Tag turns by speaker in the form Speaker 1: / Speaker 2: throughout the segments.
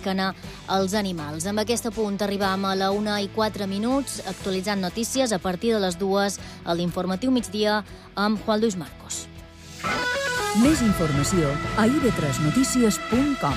Speaker 1: pesquen els animals. Amb aquest punt arribam a la 1:04, actualitzant notícies a partir de les 2 a l'informatiu migdia amb Juan Luis Marcos.
Speaker 2: Més informació a ib3notícies.com.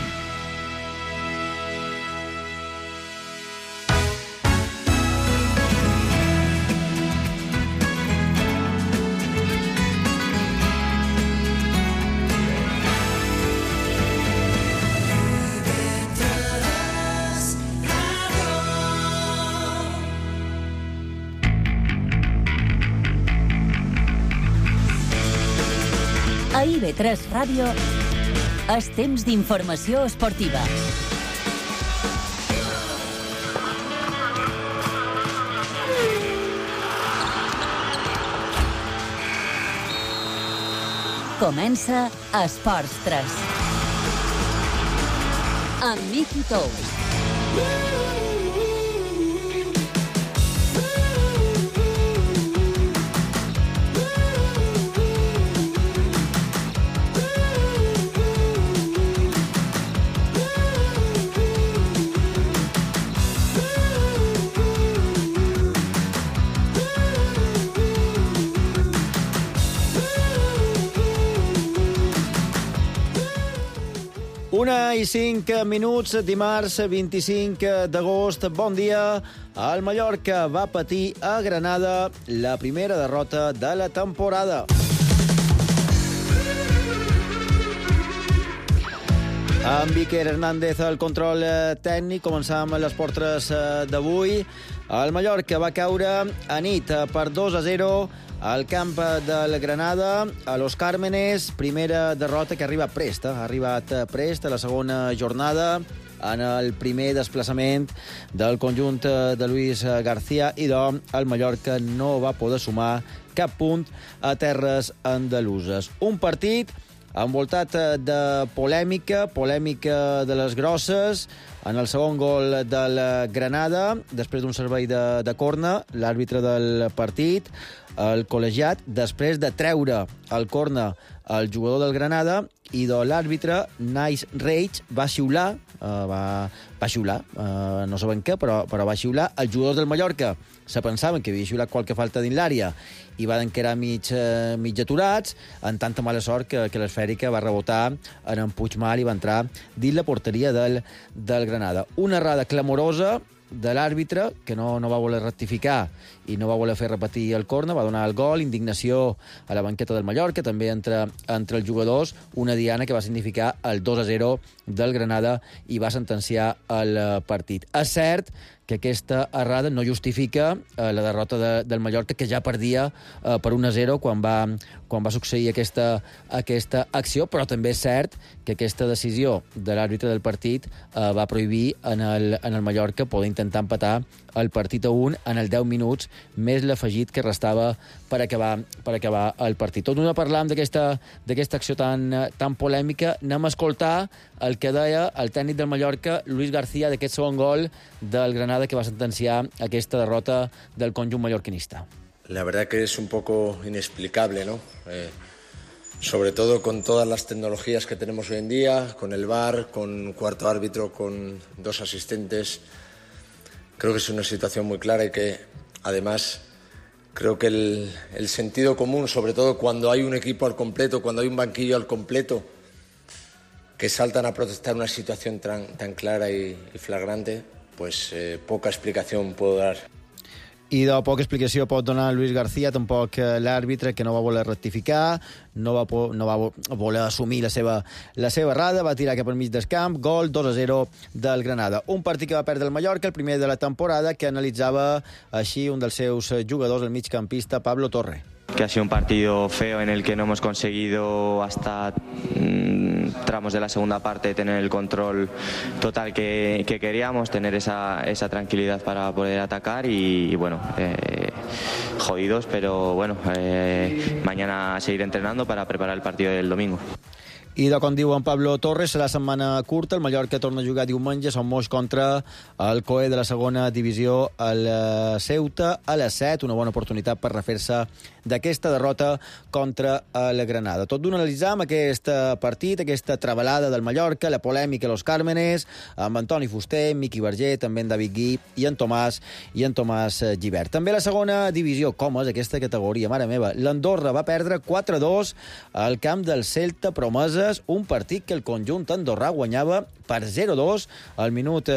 Speaker 2: A IB3 Ràdio, és temps d'informació esportiva. Comença Esports 3. Amb Miki Tous.
Speaker 3: Una i 5 minuts, dimarts 25 d'agost. Bon dia. El Mallorca va patir a Granada la primera derrota de la temporada. Amb Iker Hernández al control tècnic, començam les portres d'avui. El Mallorca va caure a nit per 2-0 al camp del Granada, a Los Cármenes. Primera derrota que arriba prest, ha arribat prest a la segona jornada, en el primer desplaçament del conjunt de Luis García, i el Mallorca no va poder sumar cap punt a terres andaluses. Un partit envoltat de polèmica de les grosses. En el segon gol del Granada, després d'un servei de córner, l'àrbitre del partit, el col·legiat, després de treure el córner al jugador del Granada, i l'àrbitre, Nice Rage, va xiular, no sabem què, però va xiular el jugador del Mallorca. Se pensaven que havia xiulat qualque falta dins l'àrea i van quedar mig aturats, en tanta mala sort que l'esfèrica va rebotar en Puigmal i va entrar dins la porteria del Granada. Una errada clamorosa de l'àrbitre, que no va voler rectificar i no va voler fer repetir el córner, va donar el gol, indignació a la banqueta del Mallorca, també entre els jugadors, una diana que va significar el 2-0 del Granada i va sentenciar el partit. És cert que aquesta errada no justifica la derrota del Mallorca, que ja perdia per 1-0 quan va succeir aquesta acció, però també és cert que aquesta decisió de l'àrbitre del partit va prohibir en el Mallorca poder intentar empatar el partit a 1 en els 10 minuts, més l'afegit que restava per acabar el partit. Tot d'una parlam d'aquesta acció tan polèmica, anem a escoltar el que deia el tècnic del Mallorca, Luis García, d'aquest segon gol del Granada que va sentenciar aquesta derrota del conjunt mallorquinista.
Speaker 4: La verdad que es un poco inexplicable, ¿no? Sobre todo con todas las tecnologías que tenemos hoy en día, con el VAR, con cuarto árbitro, con 2 asistentes. Creo que es una situación muy clara y que, además, creo que el sentido común, sobre todo cuando hay un equipo al completo, cuando hay un banquillo al completo, que saltan a protestar una situación tan clara y flagrante, pues poca explicación puedo dar.
Speaker 3: I de poca explicació pot donar Luis García, tampoc l'àrbitre, que no va voler rectificar, no va voler assumir la seva errada, va tirar cap al mig del camp, gol 2-0 del Granada. Un partit que va perdre el Mallorca, el primer de la temporada, que analitzava així un dels seus jugadors, el migcampista Pablo Torre.
Speaker 5: Que ha sido un partido feo en el que no hemos conseguido hasta tramos de la segunda parte tener el control total que queríamos, tener esa tranquilidad para poder atacar y bueno, jodidos, pero bueno, mañana seguir entrenando para preparar el partido del domingo.
Speaker 3: I com diu en Pablo Torres, serà setmana curta. El Mallorca torna a jugar diumenge a Sant Moix contra el COE de la segona divisió al Ceuta a les 7. Una bona oportunitat per refer-se d'aquesta derrota contra el Granada. Tot d'un analitzar amb aquest partit, aquesta trebalada del Mallorca, la polèmica a Los Cármenes, amb Antoni Fuster, Miqui Verger, també en David Gui i en Tomàs Gibert. També la segona divisió, com és aquesta categoria, mare meva. L'Andorra va perdre 4-2 al camp del Celta Promeses, un partit que el conjunt andorrà guanyava per 0-2 al minut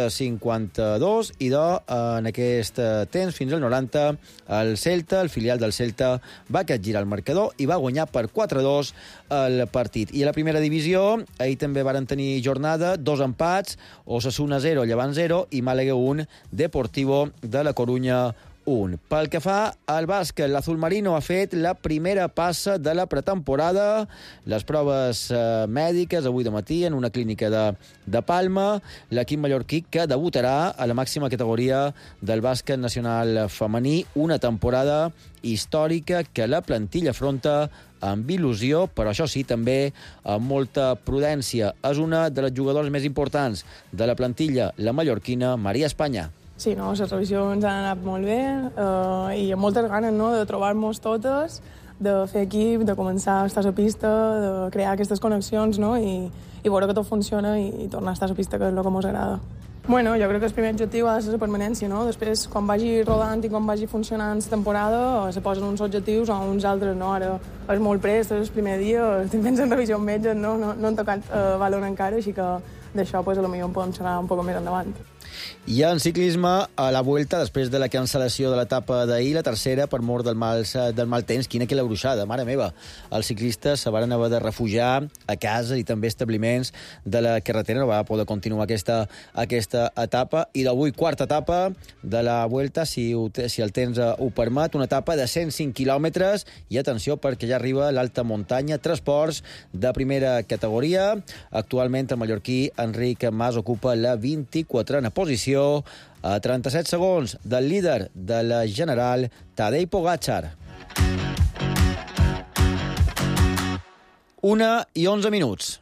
Speaker 3: 52 i en aquest temps, fins al 90, el Celta, el filial del Celta, va capgirar el marcador i va guanyar per 4-2 el partit. I a la primera divisió, ahir també varen tenir jornada, 2 empats, Osasuna 0, Llevant 0 i Màlaga 1, Deportivo de la Corunya 1. Pel que fa al bàsquet, l'Azulmarino ha fet la primera passa de la pretemporada, les proves mèdiques avui de matí en una clínica de Palma, l'equip mallorquí que debutarà a la màxima categoria del bàsquet nacional femení, una temporada històrica que la plantilla afronta amb il·lusió, però això sí, també amb molta prudència. És una de les jugadores més importants de la plantilla, la mallorquina Maria Espanya.
Speaker 6: Sí, no, les revisions han anat molt bé i amb moltes ganes, no?, de trobar-nos totes, de fer equip, de començar a estar a la pista, de crear aquestes connexions, no?, i veure que tot funciona i tornar a estar a la pista, que és el que ens agrada. Bueno, jo crec que el primer objectiu ha de ser la permanència, no? Després, quan vagi rodant i quan vagi funcionant la temporada, se posen uns objectius o uns altres, no? Ara és molt prest, és el primer dia, estic fent la revisió amb metges, no han tocat valor encara, així que d'això potser en podem xerrar un poc més endavant.
Speaker 3: I en ciclisme, a la Vuelta, després de la cancel·lació de l'etapa d'ahir, la tercera per mort del mal temps. Quina que la bruixada, mare meva. Els ciclistes se van haver de refugiar a casa i també establiments de la carretera. No va poder continuar aquesta etapa. I d'avui, quarta etapa de la Vuelta, si el temps ho permet, una etapa de 105 quilòmetres. I atenció, perquè ja arriba l'alta muntanya, transports de primera categoria. Actualment, el mallorquí Enric Mas ocupa la 24a posició a 37 segons del líder de la general, Tadej Pogačar. 1:11 minuts.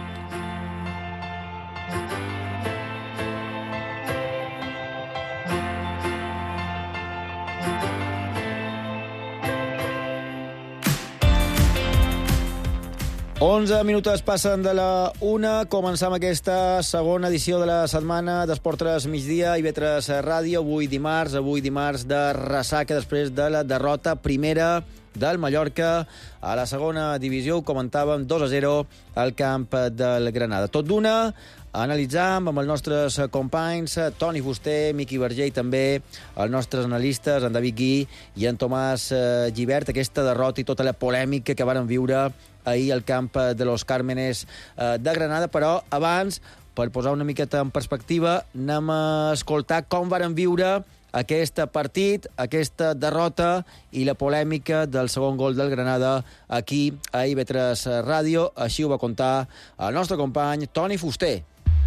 Speaker 3: Onze minuts passen de la 1. Començam aquesta segona edició de la setmana d'Esport 3 migdia i IB3 Ràdio. Avui dimarts de ressaca després de la derrota primera del Mallorca a la segona divisió. Ho comentàvem, 2-0 al camp del Granada. Tot d'una, analitzam amb els nostres companys, Toni Fuster, Miqui Verger i també els nostres analistes, en David Gui i en Tomàs Gibert, aquesta derrota i tota la polèmica que varen viure ahir al camp de Los Cármenes de Granada. Però abans, per posar una miqueta en perspectiva, anem a escoltar com varen viure aquest partit, aquesta derrota i la polèmica del segon gol del Granada aquí a IB3 Ràdio. Així ho va contar el nostre company Toni Fuster.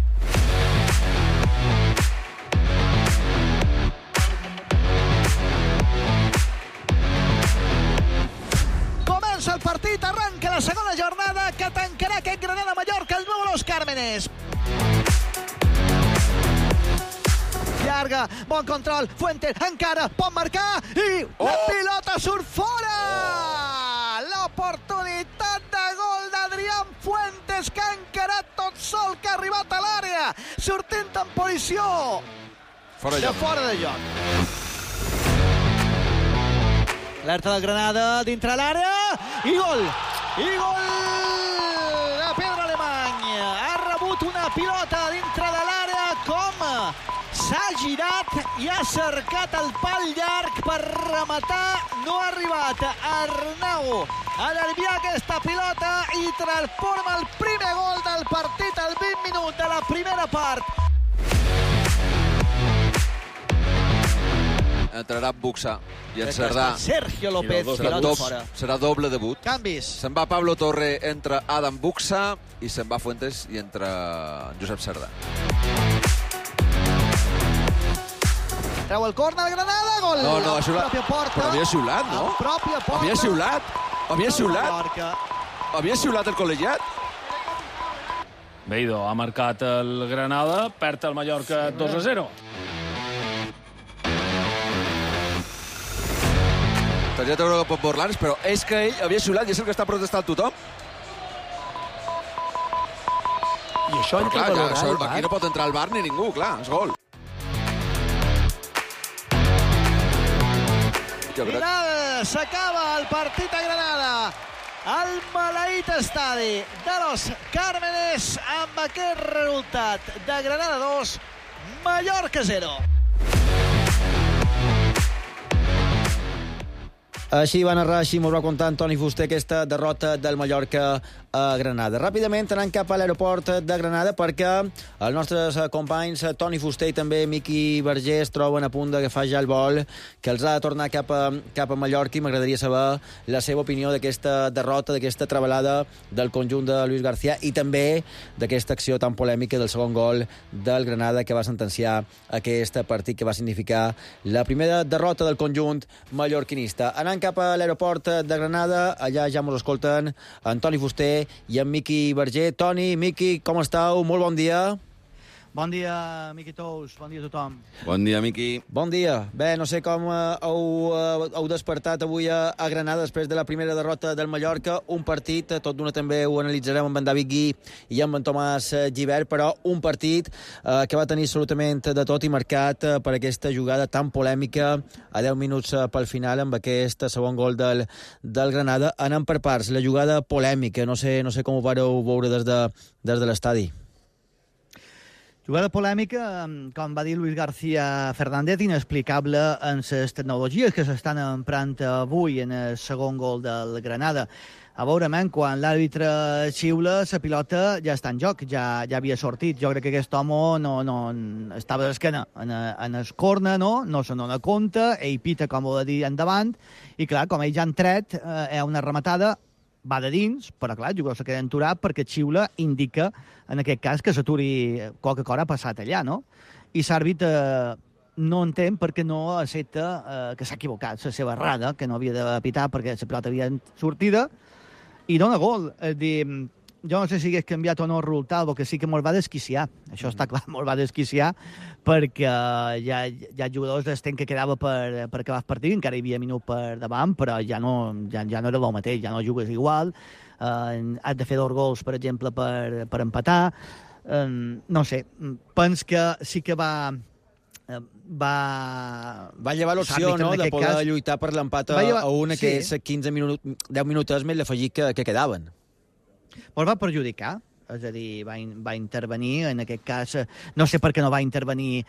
Speaker 7: Comença el partit, arranca la segona jornada que tancarà aquest Granada-Mallorca, el nou Los Cármenes. Llarga, bon control, Fuentes encara pot marcar i la pilota surt fora! L'oportunitat de gol d'Adrián Fuentes, que ha encarat tot sol, que ha arribat a l'àrea, sortint en posició fora de joc. Alerta del Granada dintre l'àrea i gol! I gol de Pedro Alemany. Ha rebut una pilota dintre de l'àrea, com s'ha girat i ha cercat el pal llarg per rematar. No ha arribat Arnau a desviar aquesta pilota i transforma el primer gol del partit al 20 minuts de la primera part.
Speaker 8: Entrarà Buxa i en Cerdà.
Speaker 7: Sergio López, pilota fora.
Speaker 8: Serà doble debut.
Speaker 7: Canvis.
Speaker 8: Se'n va Pablo Torre, entra Adam Buxa i se'n va Fuentes i entra Josep Cerdà.
Speaker 7: Treu el córner del Granada, gol!
Speaker 8: No, ha xiulat. Però havia xiulat, no?
Speaker 7: Pròpia porta.
Speaker 8: Havia xiulat el col·legiat?
Speaker 9: Beidó ha marcat el Granada, perd el Mallorca 2-0.
Speaker 8: Targeta groga per Borlans, però és que ell havia xiulat i és el que està protestant tothom.
Speaker 10: I això
Speaker 8: però clar,
Speaker 10: valorar,
Speaker 8: això, aquí no pot entrar al bar ni ningú, clar, és gol.
Speaker 7: Final, s'acaba el partit a Granada. El maleït estadi de Los Cármenes amb aquest resultat de Granada 2, Mallorca 0.
Speaker 3: Així va narrar, així m'ho va contar Antoni Fuster aquesta derrota del Mallorca a Granada. Ràpidament anant cap a l'aeroport de Granada perquè els nostres companys Toni Fuster i també Miqui Verger es troben a punt d'agafar ja el vol que els ha de tornar cap a Mallorca i m'agradaria saber la seva opinió d'aquesta derrota, d'aquesta trebalada del conjunt de Luis García i també d'aquesta acció tan polèmica del segon gol del Granada que va sentenciar aquest partit que va significar la primera derrota del conjunt mallorquinista. Anant cap a l'aeroport de Granada, allà ja mos escolten Antoni Fuster i en Miqui Verger. Toni, Miqui, com estàu? Molt bon dia.
Speaker 11: Bon dia, Miqui Tous. Bon dia a tothom.
Speaker 8: Bon dia, Miqui.
Speaker 3: Bon dia. Bé, no sé com heu despertat avui a Granada després de la primera derrota del Mallorca. Un partit, tot d'una també ho analitzarem amb en David Gui i amb en Tomàs Gibert, però un partit que va tenir absolutament de tot i marcat per aquesta jugada tan polèmica a 10 minuts pel final amb aquest segon gol del Granada. Anant per parts, la jugada polèmica, no sé com ho vareu veure des de l'estadi.
Speaker 11: Jugada polèmica, com va dir Luis García Fernández, inexplicable en les tecnologies que s'estan emprant avui en el segon gol del Granada. A veure, quan l'àrbitre xiula, la pilota ja està en joc, ja havia sortit. Jo crec que aquest home no estava d'esquena en el corner, no se n'adona compte, ell pita, com ho ha de dir, endavant, i clar, com ells ja han tret, hi ha una rematada, va de dins, però clar, el jugador se queda enturat perquè xiula indica, en aquest cas, que s'aturi qualque cosa ha passat allà, no? I l'àrbitre no entén perquè no accepta que s'ha equivocat, la seva errada, que no havia de pitar perquè la pilota havia sortida, i dona gol. És dir, jo no sé si hagués canviat o no el resultat, perquè sí que molt va desquiciar. Això està clar, molt va desquiciar, perquè hi ha jugadors del temps que quedava per acabar el partit, encara hi havia minut per davant, però ja no era el mateix, ja no jugues igual, has de fer 2 gols, per exemple, per empatar. No sé, pens que sí que va
Speaker 3: llevar l'opció, no?, de poder lluitar per l'empat a una que és 10 minuts més l'afegit que quedaven.
Speaker 11: Pues va perjudicar, és a dir, va intervenir, en aquest cas, no sé per què no va intervenir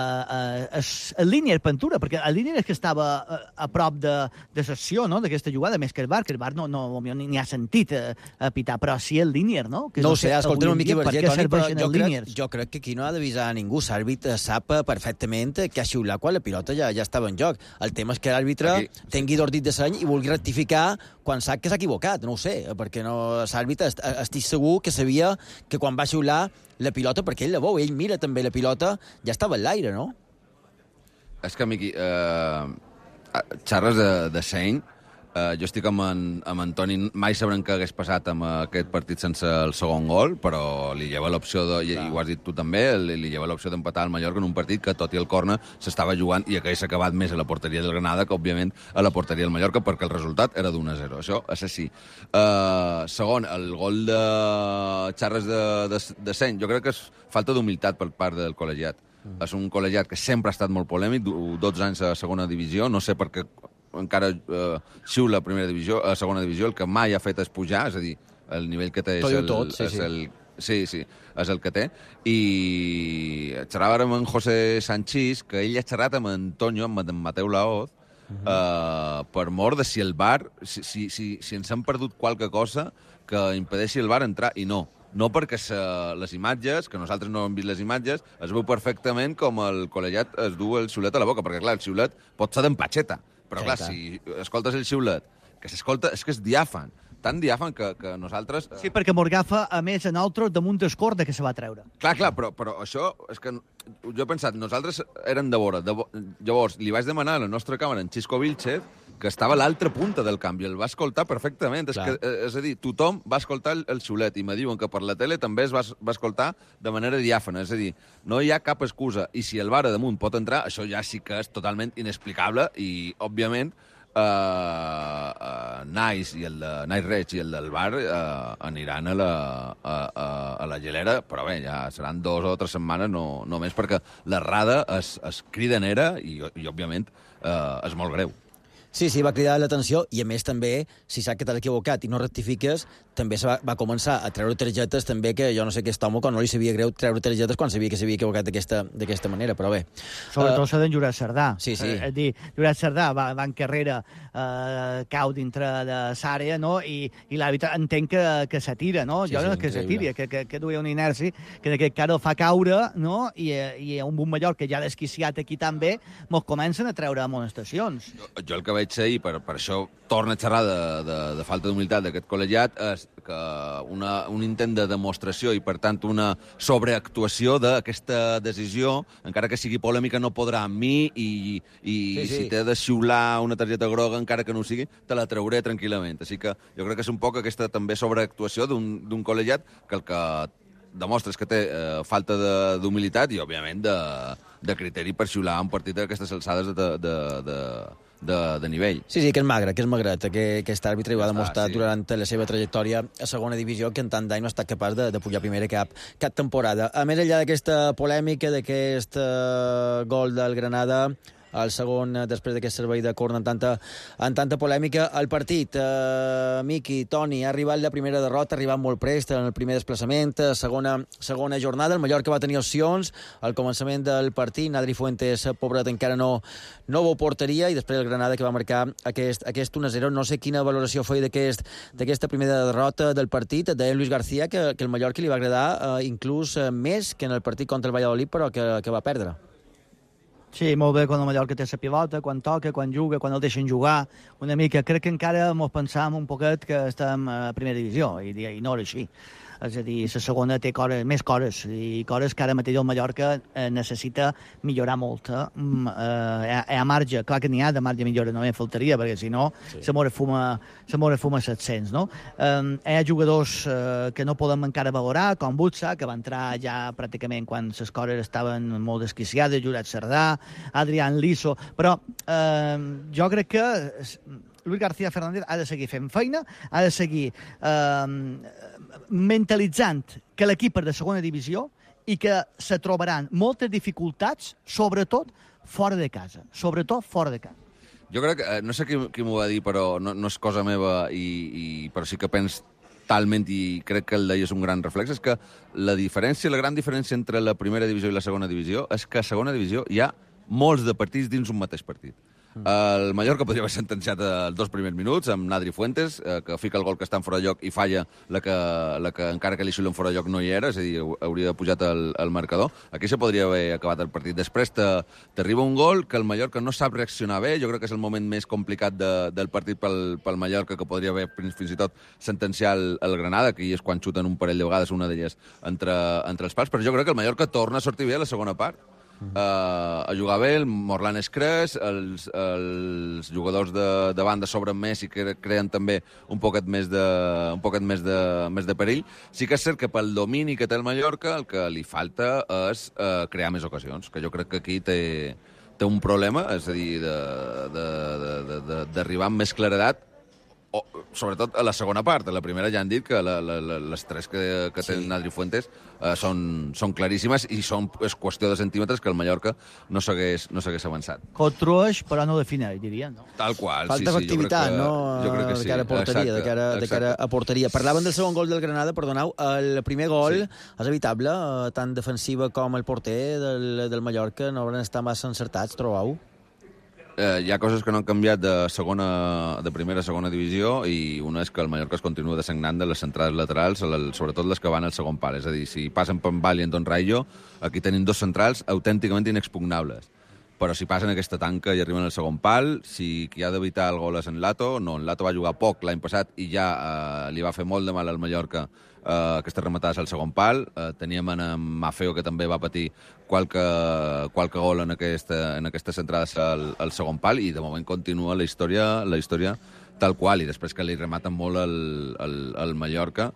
Speaker 11: el línia de pintura, perquè el línia és que estava a prop de secció, no?, d'aquesta jugada, més que el bar ni ha sentit a pitar, però sí el línia, no?
Speaker 3: No ho sé, escolta'm, Miqui Verger, Toni, però jo crec que aquí no ha d'avisar a ningú. L'àrbitre sap perfectament que ha xiulat quan la pilota ja estava en joc. El tema és que l'àrbitre tingui d'ordit de seny i vulgui rectificar quan sap que s'ha equivocat. No ho sé, perquè l'àrbitre estic segur que sabia que quan va xiular la pilota, perquè ell la veu, ell mira també la pilota, ja estava en l'aire, no?
Speaker 8: És que, Miqui, xarres de seny, jo estic amb en Toni, mai sabrem què hagués passat amb aquest partit sense el segon gol, però li lleva l'opció, i ho has dit tu també, li lleva l'opció d'empatar al Mallorca en un partit que, tot i el córner, s'estava jugant i hagués acabat més a la porteria del Granada que, òbviament, a la porteria del Mallorca, perquè el resultat era d'1-0. Això és així. Segon, el gol de xarres de seny, jo crec que és falta d'humilitat per part del col·legiat. És un col·legiat que sempre ha estat molt polèmic, 12 anys a segona divisió, no sé per què encara xiula a segona divisió, el que mai ha fet és pujar, és a dir, el nivell que té és el que té, i xerrava amb en José Sanchís, que ell ha xerrat amb Antonio, amb en Mateu Laoz, per mort de si el VAR, si ens han perdut qualque cosa que impedeixi el VAR entrar, i no. No perquè les imatges, que nosaltres no hem vist les imatges, es veu perfectament com el col·legiat es du el xiulet a la boca, perquè clar, el xiulet pot ser d'empatxeta, però clar, si escoltes el xiulet, que s'escolta, és que és diàfan, tan diàfan que nosaltres...
Speaker 11: Sí, perquè m'orgafa, a més, en altres damunt del corda que se va treure.
Speaker 8: Clar, però això és que jo he pensat, nosaltres érem de vora. Llavors, li vaig demanar a la nostra càmera, en Xisco Vilchez, que estava a l'altra punta del camp i el va escoltar perfectament. És a dir, tothom va escoltar el xiulet i me diuen que per la tele també es va escoltar de manera diàfana. És a dir, no hi ha cap excusa. I si el VAR a damunt pot entrar, això ja sí que és totalment inexplicable i, òbviament, Nice Reig i el del VAR aniran a la gelera, però bé, ja seran 2 o 3 setmanes, no més, perquè l'errada és cridanera i òbviament, és molt greu.
Speaker 3: Sí, va cridar l'atenció i, a més, també, si saps que t'has equivocat i no rectifiques, també va començar a treure targetes, també, que jo no sé aquest home, quan no li sabia greu treure targetes quan sabia que s'havia equivocat d'aquesta manera, però bé.
Speaker 11: Sobretot s'ha d'en Jurat Cerdà.
Speaker 3: Sí.
Speaker 11: És dir, Jurat Cerdà va en carrera, cau dintre de l'àrea, no? I l'àrbitre entenc que s'atira, no? Jo no és que s'atiri, que duia una inèrcia, que en aquest cas el fa caure, no? I un bon Mallorca ja desquiciat aquí també, mos comencen a treure amonestacions.
Speaker 8: Jo el que veig ahir, per això torna a xerrar de falta d'humilitat d'aquest col·legiat, és que un intent de demostració i, per tant, una sobreactuació d'aquesta decisió, encara que sigui polèmica, no podrà amb mi i si t'he de xiular una targeta groga, encara que no ho sigui, te la trauré tranquil·lament. Així que jo crec que és un poc aquesta també sobreactuació d'un col·legiat que el que demostra és que té falta d'humilitat i, òbviament, de criteri per xiular un partit d'aquestes alçades de nivell.
Speaker 3: Sí, que és magre, que és magret. Aquest àrbitre ho ha demostrat durant la seva trajectòria a segona divisió, que en tant d'any no ha estat capaç de pujar a primera cap temporada. A més, enllà d'aquesta polèmica, d'aquest gol del Granada, el segon, després d'aquest servei de córner en tanta polèmica, el partit, Miqui, Toni, ha arribat la primera derrota, ha arribat molt prest en el primer desplaçament, segona jornada, el Mallorca va tenir opcions, al començament del partit, Nadri Fuentes, pobret, encara no ho portaria, i després el Granada, que va marcar aquest 1-0. No sé quina valoració feia d'aquesta primera derrota del partit. Deia Luis García que el Mallorca li va agradar inclús més que en el partit contra el Valladolid, però que va perdre.
Speaker 11: Sí, molt bé quan el Mallorca té la pilota, quan toca, quan juga, quan el deixen jugar una mica. Crec que encara mos pensàvem un poquet que estem a primera divisió i no era així. És a dir, la segona té més cores, i cores que ara mateix el Mallorca necessita millorar molt. Hi ha marge, clar que n'hi ha de marge de millora, no me'n faltaria, perquè si no se m'haurà fuma 700, no? Hi ha jugadors que no podem encara valorar, com Butsa, que va entrar ja pràcticament quan les cores estaven molt desquiciades, Jurat Cerdà, Adrián Liso, però jo crec que Luis García Fernández ha de seguir fent feina, ha de seguir mentalitzant que l'equip és de segona divisió i que se trobaran moltes dificultats, sobretot fora de casa.
Speaker 8: Jo crec que, no sé qui m'ho va dir, però no és cosa meva, però sí que penso talment, i crec que el d'ahir és un gran reflex, és que la gran diferència entre la primera divisió i la segona divisió és que a segona divisió hi ha molts de partits dins un mateix partit. El Mallorca podria haver sentenciat els 2 primers minuts amb Nadri Fuentes, que fica el gol que està en fora de lloc i falla la que encara que li xulen fora de lloc no hi era, és a dir, hauria pujat el marcador. Aquí se podria haver acabat el partit. Després t'arriba un gol que el Mallorca no sap reaccionar bé. Jo crec que és el moment més complicat del partit pel Mallorca, que podria haver fins i tot sentenciat el Granada, que és quan xuten un parell de vegades, una d'elles entre els pals, però jo crec que el Mallorca torna a sortir bé a la segona part. A jugar bé, el Morlan és cres, els jugadors de banda sobren més i creen també un poquet més de perill. Sí que és cert que pel domini que té el Mallorca el que li falta és crear més ocasions, que jo crec que aquí té un problema, és a dir, d'arribar amb més claredat, sobretot a la segona part. A la primera ja han dit que les 3 que té Nadri Fuentes són claríssimes i és qüestió de centímetres que el Mallorca no s'hagués avançat.
Speaker 11: Construeix, però no defineix, diria, no?
Speaker 8: Tal qual,
Speaker 3: falta efectivitat, no?
Speaker 8: Jo crec que sí.
Speaker 3: De cara a porteria. Parlaven del segon gol del Granada, perdoneu, el primer gol és evitable, tant defensiva com el porter del Mallorca no hauran estat massa encertats, trobeu?
Speaker 8: Hi ha coses que no han canviat de primera a segona divisió, i una és que el Mallorca es continua dessagnant de les centrals laterals, sobretot les que van al segon pal. És a dir, si passen per Bali en Don Rayo, aquí tenim 2 centrals autènticament inexpugnables. però si passen aquesta tanca i arriben al segon pal, si qui ha d'evitar el gol és en Lato, no, en Lato va jugar poc l'any passat i ja li va fer molt de mal al Mallorca aquestes rematades al segon pal. Teníem en Maffeo, que també va patir qualque gol en aquestes centrades al segon pal, i de moment continua la història tal qual, i després que li rematen molt al Mallorca,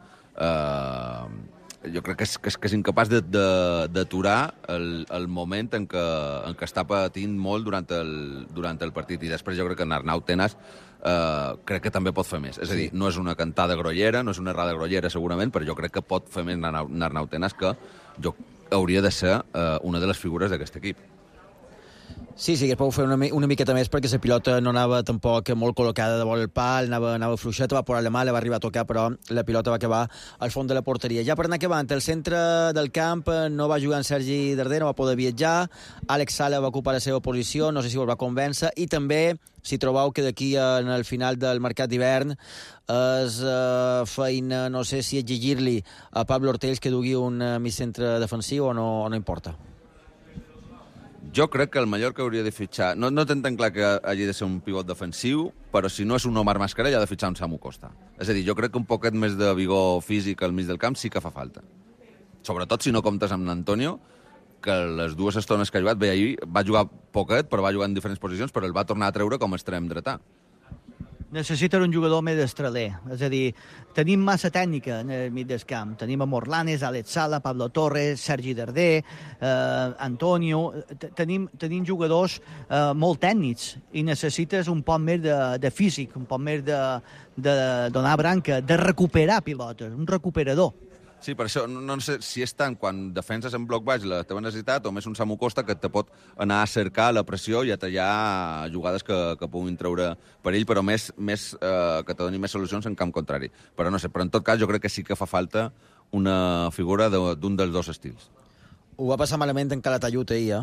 Speaker 8: jo crec que és incapaç d'aturar el moment en què està patint molt durant el partit, i després jo crec que en Arnau Tenas crec que també pot fer més. És a dir, no és una cantada grollera, no és una errada grollera segurament, però jo crec que pot fer més en Arnau Tenas, que jo hauria de ser una de les figures d'aquest equip.
Speaker 3: Sí, que es pot fer una miqueta més, perquè la pilota no anava tampoc molt col·locada de vora el pal, anava fluixeta, va posar la mà, la va arribar a tocar, però la pilota va acabar al fons de la porteria. Ja per anar acabant, el centre del camp no va jugar en Sergi Darder, no va poder viatjar, Àlex Sala va ocupar la seva posició, no sé si el va convèncer, i també, si trobeu que d'aquí al final del mercat d'hivern és feina, no sé si exigir-li a Pablo Ortells que dugui un mig centre defensiu o no importa.
Speaker 8: Jo crec que el Mallorca hauria de fitxar... No tinc tan clar que hagi de ser un pivot defensiu, però si no és un Omar Mascarell, ha de fitxar un Samu Costa. És a dir, jo crec que un poquet més de vigor físic al mig del camp sí que fa falta. Sobretot si no comptes amb l'Antonio, que les dues estones que ha jugat, bé, ahir va jugar poquet, però va jugar en diferents posicions, però el va tornar a treure com a extrem dretà.
Speaker 11: Necessita un jugador més destraler. És a dir, tenim massa tècnica en el mig del camp. Tenim a Morlanes, Àlex Sala, Pablo Torres, Sergi Darder, Antonio... Tenim jugadors molt tècnics i necessites un poc més de físic, un poc més de donar branca, de recuperar pilotes, un recuperador.
Speaker 8: Sí, per això no sé si és tant quan defenses en bloc baix la teva necessitat o més un Samu Costa que te pot anar a cercar la pressió i a tallar jugades que puguin treure per ell, però més que te doni més solucions en camp contrari. Però no sé, però en tot cas jo crec que sí que fa falta una figura d'un dels dos estils.
Speaker 3: Ho va passar malament en Calatayud ahir,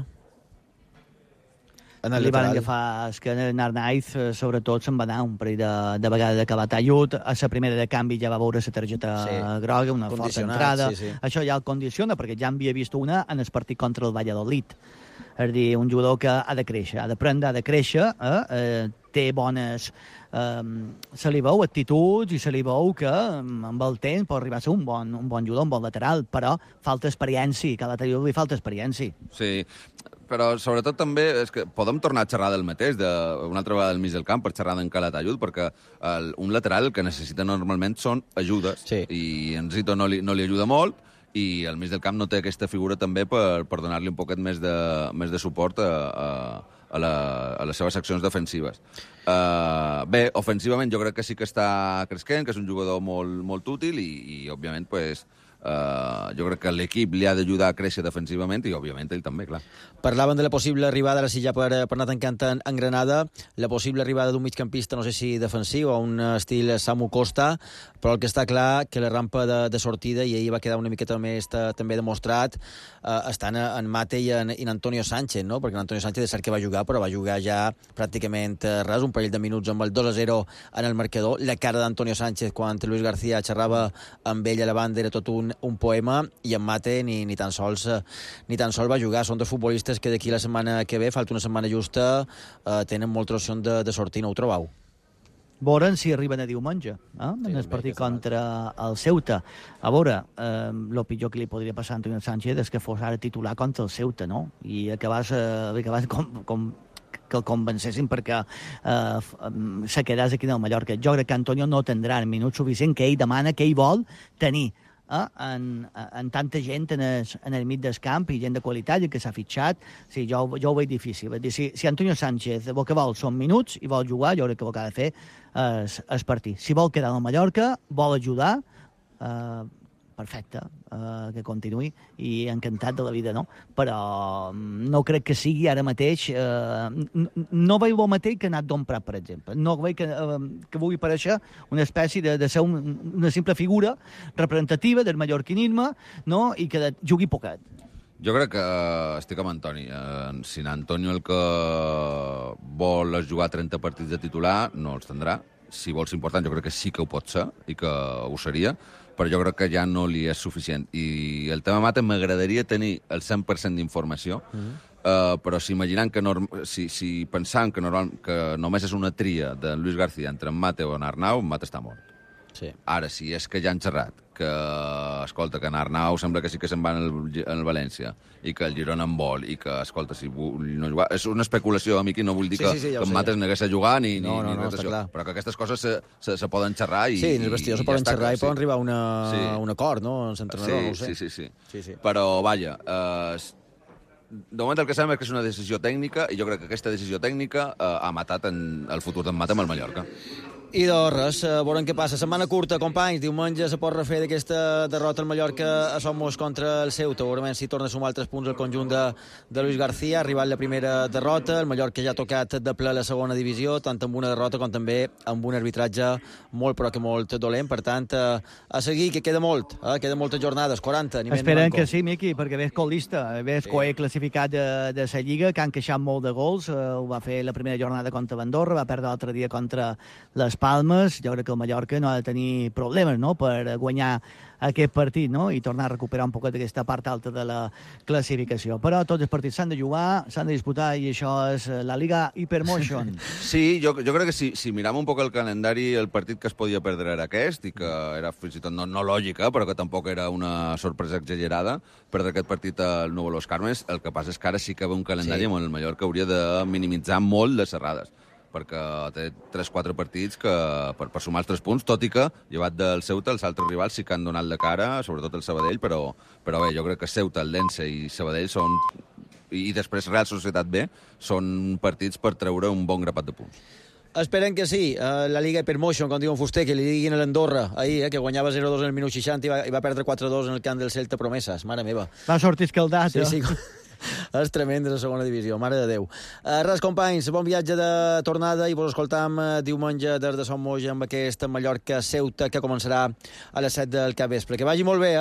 Speaker 11: Li van agafar, és que en Arnaiz, sobretot, se'n va anar un parell de vegades de Calatayud. A la primera de canvi ja va veure la targeta groga, una forta entrada. Sí. Això ja el condiciona, perquè ja en havia vist una en el partit contra el Valladolid. És a dir, un jugador que ha de créixer, ha d'aprendre, ha de créixer, té bones... se li veu actituds i se li veu que amb el temps pot arribar a ser un bon jugador, un bon lateral, però falta experiència, Calatayud li falta experiència.
Speaker 8: Sí, però sobretot també és que podem tornar a xerrar del mateix, una altra vegada del mig del camp, per xerrar d'en Calatayud, perquè un lateral el que necessita normalment són ajudes, i en Zito no li ajuda molt, i al mig del camp no té aquesta figura també per donar-li un poquet més de suport a les seves accions defensives. Bé, ofensivament jo crec que sí que està creixent, que és un jugador molt útil i òbviament, pues, jo crec que l'equip li ha d'ajudar a créixer defensivament i, òbviament, ell també, clar.
Speaker 3: Parlaven de la possible arribada, ara sí ja per anar tancant en Granada, la possible arribada d'un migcampista, no sé si defensiu o un estil Samu Costa, però el que està clar que la rampa de sortida, i ahir va quedar una miqueta més també demostrat, estan en Mate i en Antonio Sánchez, no? Perquè Antonio Sánchez de cert que va jugar, però va jugar ja pràcticament res, un parell de minuts amb el 2-0 en el marcador. La cara d'Antonio Sánchez quan Luis García xerrava amb ell a la banda era tot un poema, i en Mate ni tan sols va jugar. Són dos futbolistes que d'aquí la setmana que ve, falta una setmana justa, tenen molta opció de sortir, no ho trobau?
Speaker 11: Veurem si arriben a diumenge, en el partit contra el Ceuta. A veure, el pitjor que li podria passar a Antonio Sánchez és que fos ara titular contra el Ceuta, no? I acabàs que el convencessin perquè se quedés aquí en el Mallorca. Jo crec que Antonio no tindrà el minut suficient que ell demana, que ell vol tenir en tanta gent en el mig del camp i gent de qualitat i que s'ha fitxat. Sí, jo ho veig difícil. Si Antonio Sánchez el que vol són minuts i vol jugar, jo crec que el que ha de fer és partir. Si vol quedar al Mallorca, vol ajudar, perfecte, que continuï, i encantat de la vida, no? Però no crec que sigui ara mateix... No veig el mateix que ha anat Don Prat, per exemple. No veig que vulgui aparèixer una espècie de ser una simple figura representativa del mallorquinisme, no? I que jugui poquet.
Speaker 8: Jo crec que estic amb Antoni. Si Antonio el que vol és jugar 30 partits de titular, no els tindrà. Si vol ser important, jo crec que sí que ho pot ser i que ho seria, però jo crec que ja no li és suficient. I el tema Mate m'agradaria tenir el 100% d'informació però s'imaginaran que si pensant que només és una tria de Luis García entre en Mate o en Arnau, en Mate està mort.
Speaker 3: Sí.
Speaker 8: Ara, si és que ja han xerrat, que, escolta, que en Arnau sembla que sí que se'n va en el València i que el Girona en vol i que, escolta, si vull no jugar... És una especulació, Miqui, no vull dir que en Mates n'hagués a jugar ni res d'això. Però que aquestes coses se poden xerrar i...
Speaker 3: Sí, en els vestidors se poden xerrar i poden arribar a un acord, no? En l'entrenador, no ho sé.
Speaker 8: Sí. Però, vaja, de moment el que sabem és que és una decisió tècnica i jo crec que aquesta decisió tècnica ha matat el futur d'en Mata amb el Mallorca.
Speaker 3: I de res, veurem què passa. Setmana curta, companys. Diumenge se pot refer d'aquesta derrota al Mallorca a Somos contra el Ceuta. Veurem si torna a sumar altres punts al conjunt de Luis García. Ha arribat la primera derrota. El Mallorca ja ha tocat de ple la segona divisió, tant amb una derrota com també amb un arbitratge molt, però que molt dolent. Per tant, a seguir, que queda molt. Queda moltes jornades, 40.
Speaker 11: Esperem que sí, Miqui, perquè ves colista, ves coe classificat de la Lliga, que han queixat molt de gols. Ho va fer la primera jornada contra Andorra, va perdre l'altre dia contra les Palmes. Jo crec que el Mallorca no ha de tenir problemes, no?, per guanyar aquest partit, no?, i tornar a recuperar un poquet aquesta part alta de la classificació. Però tots els partits s'han de jugar, s'han de disputar, i això és la Liga Hypermotion.
Speaker 8: Sí, jo crec que si miram un poc el calendari, el partit que es podia perdre era aquest, i que era fins i tot no lògica, però que tampoc era una sorpresa exagerada, perdre aquest partit al Nuevo Los Carmes. El que passa és que ara sí que ve un calendari amb el Mallorca hauria de minimitzar molt les errades, perquè té 3-4 partits per sumar els 3 punts, tot i que, llevat del Ceuta, els altres rivals sí que han donat la cara, sobretot el Sabadell, però bé, jo crec que Ceuta, el Lense i Sabadell són, i després Real Societat B, són partits per treure un bon grapat de punts.
Speaker 3: Esperem que sí. La Liga Hypermotion, com diu en Fuster, que li diguin a l'Andorra ahir, que guanyava 0-2 en el minut 60 i va perdre 4-2 en el camp del Celta Promeses. Mare meva.
Speaker 11: Va sortir escaldat,
Speaker 3: sí. És tremend de la segona divisió, mare de Déu. Res, companys, bon viatge de tornada i vos escoltam diumenge des de Som Moix amb aquest Mallorca-Ceuta que començarà a les 7 del capvespre. Que vagi molt bé,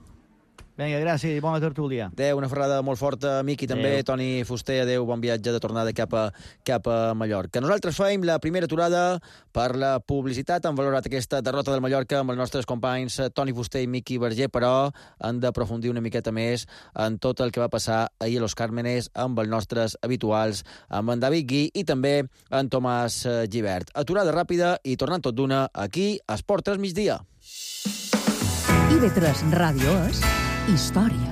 Speaker 11: Vinga, gràcies i bona tertúlia.
Speaker 3: Adéu, una ferrada molt forta, Miqui, també, Toni Fuster, adéu, bon viatge de tornada cap a Mallorca. Nosaltres fem la primera aturada per la publicitat. Han valorat aquesta derrota del Mallorca amb els nostres companys Toni Fuster i Miqui Verger, però han d'aprofundir una miqueta més en tot el que va passar ahir a Los Cármenes amb els nostres habituals, amb en David Gui i també en Tomàs Gibert. Aturada ràpida i tornant tot d'una aquí a Esportes Migdia.
Speaker 2: IB3 Ràdio és Historia.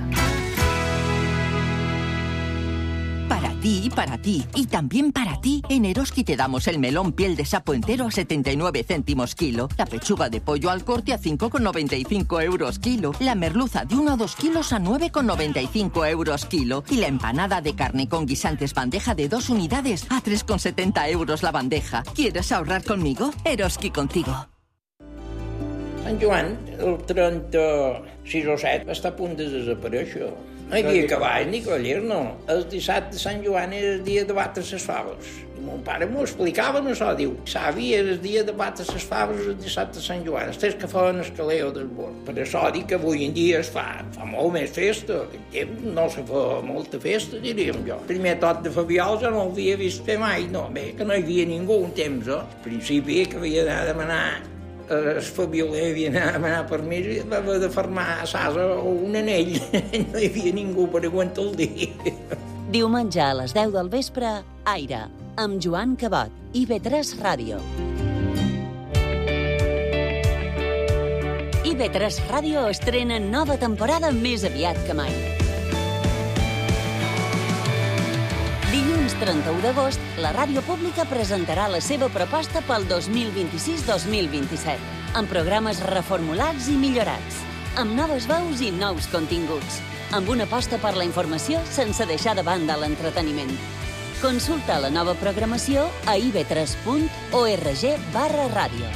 Speaker 12: Para ti, y también para ti, en Eroski te damos el melón piel de sapo entero a 79 céntimos kilo, la pechuga de pollo al corte a 5,95 euros kilo, la merluza de 1 a 2 kilos a 9,95 euros kilo, y la empanada de carne con guisantes bandeja de 2 unidades a 3,70 euros la bandeja. ¿Quieres ahorrar conmigo? Eroski contigo.
Speaker 13: Sant Joan, el 36 o 7, està a punt de desaparèixer. No hi havia cavall ni cavallers, no. El dissabte de Sant Joan era el dia de batre les faves. I mon pare m'ho explicava, això, diu, savi, era el dia de batre les faves el dissabte de Sant Joan, els que feien el caleo del bord. Per això dic que avui en dia es fa molt més festa. Aquest temps no se fa molta festa, diríem jo. El primer tot de Fabiol ja no l'havia vist fer mai, no, bé, que no hi havia ningú un temps, Al principi que havia d'anar a demanar el Fabioler havia d'anar a demanar permís i va haver de fermar a Sasa o un anell. No hi havia ningú per aguantar el dia.
Speaker 2: Diumenge a les 10 del vespre, Aire, amb Joan Cabot, IB3 Ràdio. IB3 Ràdio estrena nova temporada més aviat que mai. Dilluns 31 d'agost, la ràdio pública presentarà la seva proposta pel 2026-2027, amb programes reformulats i millorats, amb noves veus i nous continguts, amb una aposta per la informació sense deixar de banda l'entreteniment. Consulta la nova programació a ib3.org/ràdio.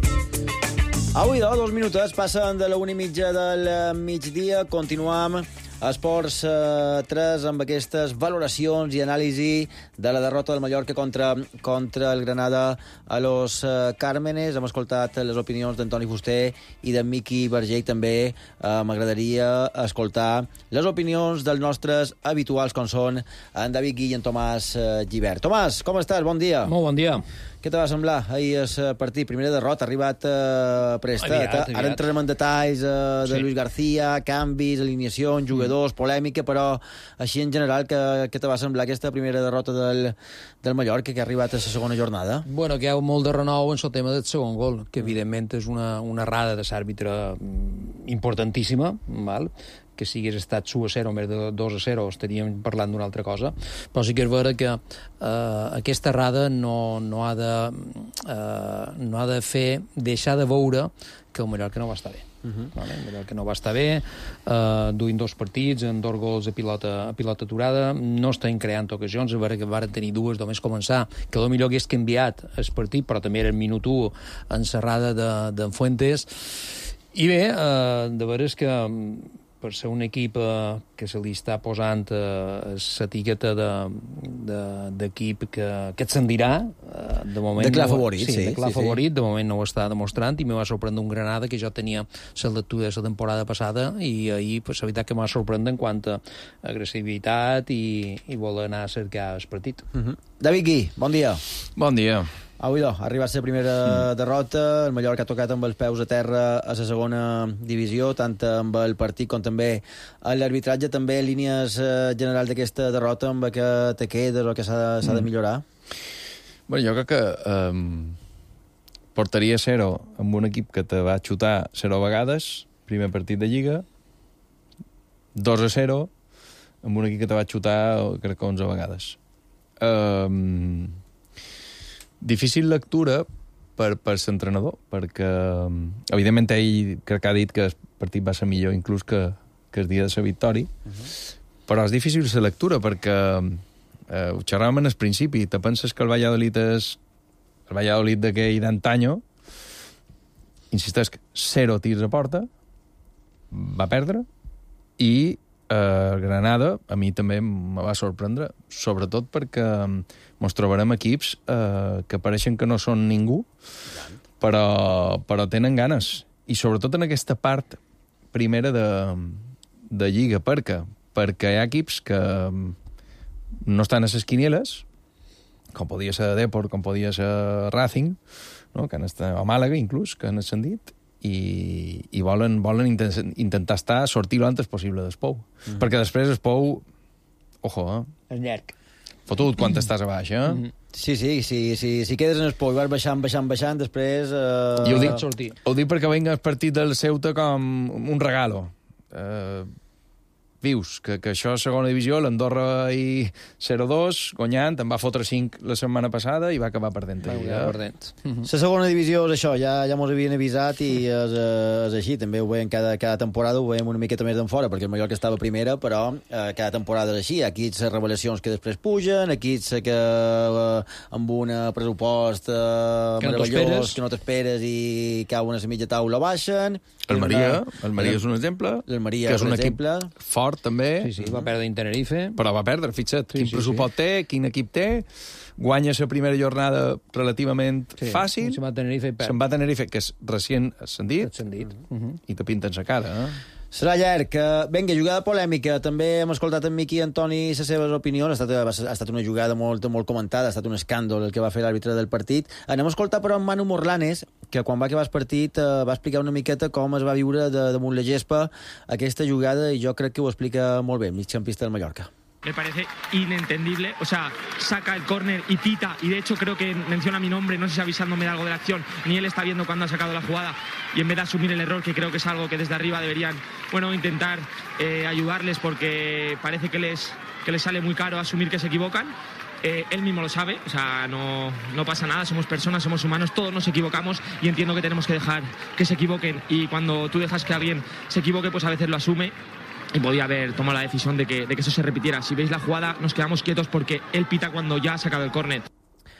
Speaker 3: Avui, 2 minutets, passen de la 1:30 del migdia. Continuam Esports 3, amb aquestes valoracions i anàlisi de la derrota del Mallorca contra el Granada a Los Cármenes. Hem escoltat les opinions d'Antoni Fuster i d'en Miqui Vergell. També m'agradaria escoltar les opinions dels nostres habituals, com són en David Gui i en Tomàs Gibert. Tomàs, com estàs? Bon dia.
Speaker 9: Molt bon dia.
Speaker 3: Què te va semblar ahir el partit? Primera derrota, ha arribat prestat.
Speaker 9: Aviat.
Speaker 3: Ara entrem en detalls de Luis García, canvis, alineacions, jugadors, polèmica, però així en general, què te va semblar aquesta primera derrota del Mallorca, que ha arribat a la segona jornada?
Speaker 10: Bueno, que hi ha molt de renou en el tema del segon gol, que evidentment és una errada de l'àrbitre importantíssima, val? Que si hagués estat 1-0 en vez de 2-0 estaríem parlant d'una altra cosa, però sí que és vera que aquesta errada no ha de fer deixar de veure que el Mallorca no va estar bé. Vale? El Mallorca no va estar bé, duint 2 partits amb 2 gols a pilota aturada, no estem creant ocasions, és vera que van tenir 2 només començar, que potser hagués canviat el partit, però també era el minut 1 encerrada d'en Fuentes. I bé, de veres que per ser un equip que se li està posant l'etiqueta d'equip que et sentirà, de moment...
Speaker 3: De clar favorit, sí.
Speaker 10: De clar favorit, de moment no ho està demostrant, i me va sorprendre un Granada que jo tenia la lectura de la temporada passada, i ahir, la veritat que m'ha sorprendre en quant a agressivitat i voler anar a cercar el partit.
Speaker 3: David Gui, bon dia.
Speaker 9: Bon dia.
Speaker 3: Avui ha arribat la primera derrota, el Mallorca ha tocat amb els peus a terra a la segona divisió, tant amb el partit com també a l'arbitratge. També línies generals d'aquesta derrota amb què te quedes o que s'ha de millorar?
Speaker 9: Bueno, jo crec que portaria 0 amb un equip que te va xutar 0 vegades, primer partit de Lliga, 2-0 amb un equip que te va xutar crec que 11 vegades. Difícil lectura per l'entrenador, perquè evidentment ell crec que ha dit que el partit va ser millor inclús que el dia de la victòria, però és difícil la lectura perquè ho xerràvem en el principi, te penses que el Valladolid és el Valladolid d'aquell d'antanyo, insisteix, 0 tirs a porta, va perdre, i Granada a mi també me va sorprendre, sobretot perquè ens trobarem equips que pareixen que no són ningú, però tenen ganes, i sobretot en aquesta part primera de Lliga, perquè hi ha equips que no estan a les quinieles, com podia ser Depor, com podia ser Racing, no? Que han estat a Màlaga inclús, que han ascendit, i volen intentar sortir l'antes possible del Pou. Perquè després el Pou, ojo,
Speaker 10: és llarg.
Speaker 9: Fotut quan estàs a baix,
Speaker 3: Si quedes en el Pou i vas baixant, després...
Speaker 9: I ho dic perquè venga el partit del Ceuta com un regalo. Vius que això és segona divisió, l'Andorra i 0-2, guanyant, en va fotre 5 la setmana passada i va acabar perdent.
Speaker 3: La segona divisió és això, ja mos havien avisat i és així, també ho veiem cada temporada, ho veiem una miqueta més d'en fora, perquè el Mallorca estava primera, però cada temporada és així, aquí les revelacions que després pugen, aquí que amb un pressupost meravellós que no t'esperes i cauen a la mitja taula baixen.
Speaker 9: El Maria és un exemple, que és un equip fort també.
Speaker 10: Sí, va perdre en Tenerife.
Speaker 9: Però va perdre, fixa't, quin pressupost té, quin equip té, guanya la primera jornada relativament fàcil,
Speaker 10: se'n va a
Speaker 3: Tenerife,
Speaker 9: que és recient ascendit, i te pinten la cara,
Speaker 3: Serà llarg. Vinga, jugada polèmica. També hem escoltat en Miqui i Antoni les seves opinions. Ha estat una jugada molt comentada, ha estat un escàndol el que va fer l'àrbitre del partit. Anem a escoltar, però, en Manu Morlanes, que quan va acabar el partit va explicar una miqueta com es va viure damunt la gespa aquesta jugada, i jo crec que ho explica molt bé, migcampista del Mallorca.
Speaker 14: Me parece inentendible, o sea, saca el córner y pita, y de hecho creo que menciona mi nombre, no sé si avisándome de algo de la acción, ni él está viendo cuando ha sacado la jugada, y en vez de asumir el error, que creo que es algo que desde arriba deberían, intentar ayudarles, porque parece que les sale muy caro asumir que se equivocan. Él mismo lo sabe, o sea, no pasa nada, somos personas, somos humanos, todos nos equivocamos, y entiendo que tenemos que dejar que se equivoquen, y cuando tú dejas que alguien se equivoque, pues a veces lo asume, y podía haber tomado la decisión de que eso se repitiera. Si veis la jugada, nos quedamos quietos porque él pita cuando ya ha sacado el córner.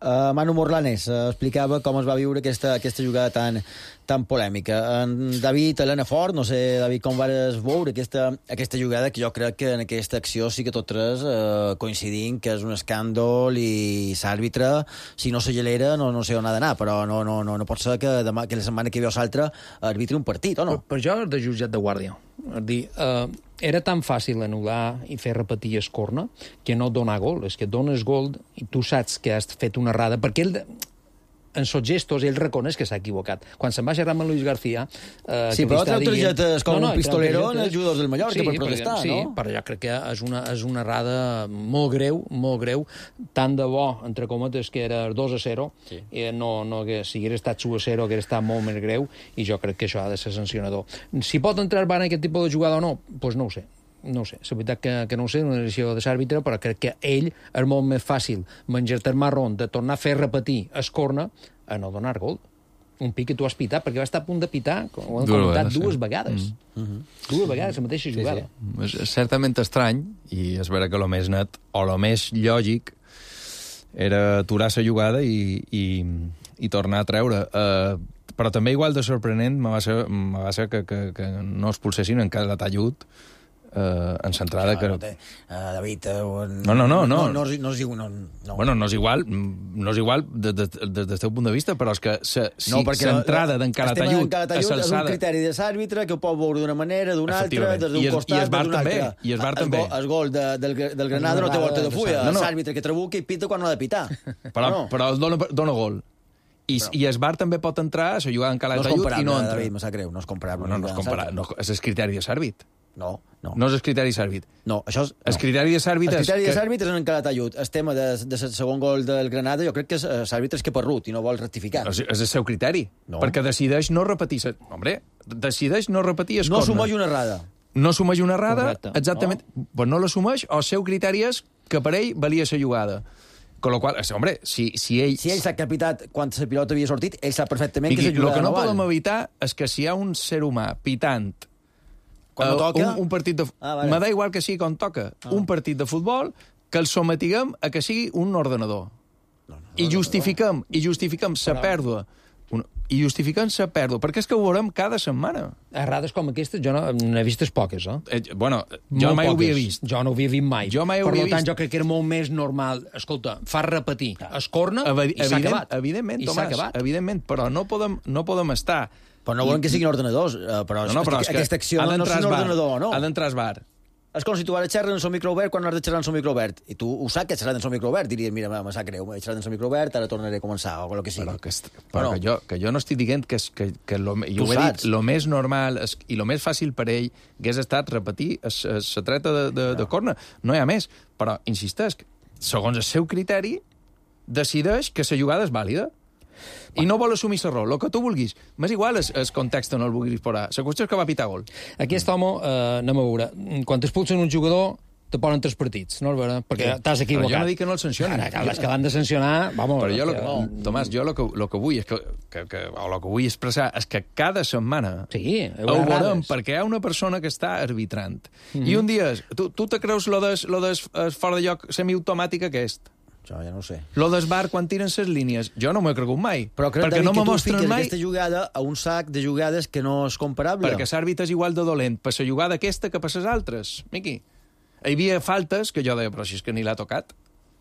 Speaker 3: Manu Morlanes explicava com es va viure aquesta jugada tan polèmica. En David, Helena Fort, no sé, David, com vas veure aquesta jugada, que jo crec que en aquesta acció sí que tots tres coincidim que és un escàndol i l'àrbitre, si no s'agelera, no sé on ha d'anar, però no pot ser que la setmana que ve o l'altra arbitri un partit, o no?
Speaker 10: Per jo és de jutjat de guàrdia. És dir, era tan fàcil anul·lar i fer repetir el corner que no donar gol. És que dones gol i tu saps que has fet una errada, perquè ell, en els gestos, ell reconeix que s'ha equivocat. Quan se'n va xerrar amb Luis García...
Speaker 3: Sí, però treu targetes com un pistolero en els jugadors del Mallorca per protestar, no?
Speaker 10: Sí, però jo crec que és una errada molt greu, tant de bo, entre cometes, que era 2-0, no que si hagués estat 1-0 hagués estat molt més greu, i jo crec que això ha de ser sancionador. Si pot entrar en aquest tipus de jugada o no, doncs no ho sé. No ho sé, la veritat que no ho sé, una decisió de l'àrbitre, però crec que ell és molt més fàcil menjar-te el marrón de tornar a fer repetir el corner a no donar gol. Un pic que tu has pitat, perquè va estar a punt de pitar, ho han comentat dues vegades. Dues vegades, la mateixa jugada.
Speaker 9: És certament estrany, i és vera que el més net, o el més lògic, era aturar la jugada i tornar a treure. Però també igual de sorprenent me va ser que no expulsessin en cas de tallut en centrada que...
Speaker 3: David...
Speaker 9: No és igual. No és igual des del teu punt de vista, però és que si centrada d'encara tallut
Speaker 3: és un criteri de l'àrbitre que ho pot veure d'una manera, d'una altra, des d'un costat, des d'un altre.
Speaker 9: I es bar també.
Speaker 3: El gol del Granada no té volta de fulla. L'àrbitre que trabuca i pita quan no ha de pitar.
Speaker 9: Però dona gol. I el VAR també pot entrar a la jugada en cala de tallut i no entra.
Speaker 3: David, me sap greu, no és comparable.
Speaker 9: No és comparable, és el criteri de l'àrbit.
Speaker 3: No
Speaker 9: és el criteri de l'àrbit.
Speaker 3: No, això és...
Speaker 9: El criteri de l'àrbit és...
Speaker 3: El criteri de l'àrbit és en cala de tallut. El tema del segon gol del Granada, jo crec que l'àrbitre és que perrut i no vol rectificar.
Speaker 9: És el seu criteri, perquè decideix no repetir... decideix no repetir el corner.
Speaker 3: No assumeix una errada.
Speaker 9: No assumeix una errada, exactament. Pues no l'assumeix, o el seu criteri és que per ell valia la jugada. Con lo qual, hombre, si ell...
Speaker 3: Si ell s'ha capitat quan la pilota havia sortit, ell sap perfectament que la jugada
Speaker 9: no val. El que no podem evitar és que si hi ha un ser humà pitant
Speaker 3: quan no toca...
Speaker 9: un partit de... Me da igual que sigui quan toca. Un partit de futbol que el sometiguem a que sigui un ordenador. I justifiquem la pèrdua. I justifiquen la pèrdua, perquè és que ho veurem cada setmana.
Speaker 10: Errades com aquestes jo n'he vistes poques,
Speaker 9: Bueno, jo mai ho havia vist.
Speaker 10: Jo no ho havia vist mai. Per tant, jo crec que era molt més normal. Escolta, fa repetir es corna i s'ha acabat.
Speaker 9: Evidentment, Tomàs, evidentment, però no podem estar...
Speaker 3: Però no volem que siguin ordenadors, però aquesta acció no és un ordenador, no?
Speaker 9: Ha d'entrar el VAR.
Speaker 3: És com si tu ara xerres en el micro obert quan has de xerrar en el micro obert. I tu ho saps que xerrat en el micro obert. Diries, mira, me sap greu, he xerrat en el micro obert, ara tornaré a començar, o el que sigui.
Speaker 9: Però que jo no estic dient que jo ho he dit, el més normal i el més fàcil per ell hagués estat repetir la treta de corna. No hi ha més. Però, insisteix, segons el seu criteri, decideix que la jugada és vàlida. I no vol assumir l'error, el que tu vulguis. M'és igual el context on el vulguis posar. La qüestió és que va pitar gol.
Speaker 10: Aquest home, anem a veure, quan t'expulsen un jugador, te ponen 3 partits, no? Perquè t'has equivocat.
Speaker 9: Però jo no dic que no el sancionin.
Speaker 10: Els que l'han de sancionar, vamos...
Speaker 9: Però Tomàs, jo el que vull és el que vull expressar és que cada setmana ho veurem, perquè hi ha una persona que està arbitrant. I un dia, tu te creus lo de fora de lloc semiautomàtic aquest?
Speaker 3: Jo ja no ho sé.
Speaker 9: Lo del VAR quan tiren les línies, jo no m'ho he cregut mai.
Speaker 3: Però crec, David, no que tu fiques aquesta jugada a un sac de jugades que no és comparable.
Speaker 9: Perquè l'àrbitre és igual de dolent per la jugada aquesta que per les altres. Miqui, hi havia faltes que jo deia, però si és que ni l'ha tocat.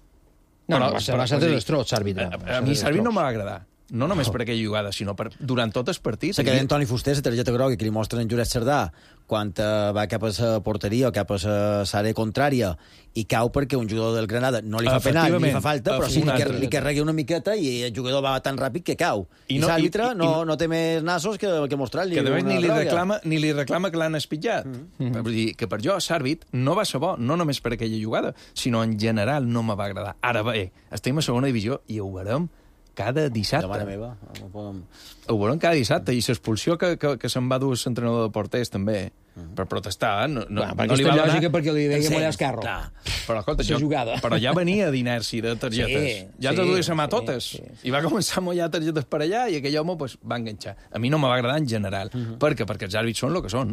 Speaker 10: No, va ser desastrós, l'àrbitre.
Speaker 9: A mi l'àrbitre no m'ha agradar. No només per aquella jugada, sinó durant tot el partit.
Speaker 3: Se queda Antoni Fuster, la targeta groga que li mostren en Juret Cerdà, quan va cap a la porteria o cap a l'àrea contrària i cau perquè un jugador del Granada no li fa penal, ni li fa falta, però sí li carregui una miqueta i el jugador va tan ràpid que cau. I l'àrbitre no té més nassos que mostrar-li
Speaker 9: una groga. Ni li reclama que l'han espitjat. Vull dir que per jo l'àrbit no va ser bo, no només per aquella jugada, sinó en general no me va agradar. Ara bé, estem a segona divisió i ho veurem cada dissabte.
Speaker 3: La mare meva.
Speaker 9: Ho veurem cada dissabte. I l'expulsió que se'n va dur l'entrenador de porters, també, per protestar.
Speaker 10: Perquè és lògica perquè li deia molt esquerro.
Speaker 9: Però, escolta, però ja venia d'inèrcia de targetes. Ja ens duia a mà totes. I va començar a mullar targetes per allà i aquell home va enganxar. A mi no me va agradar en general. Per què? Perquè els àrbits són el que són.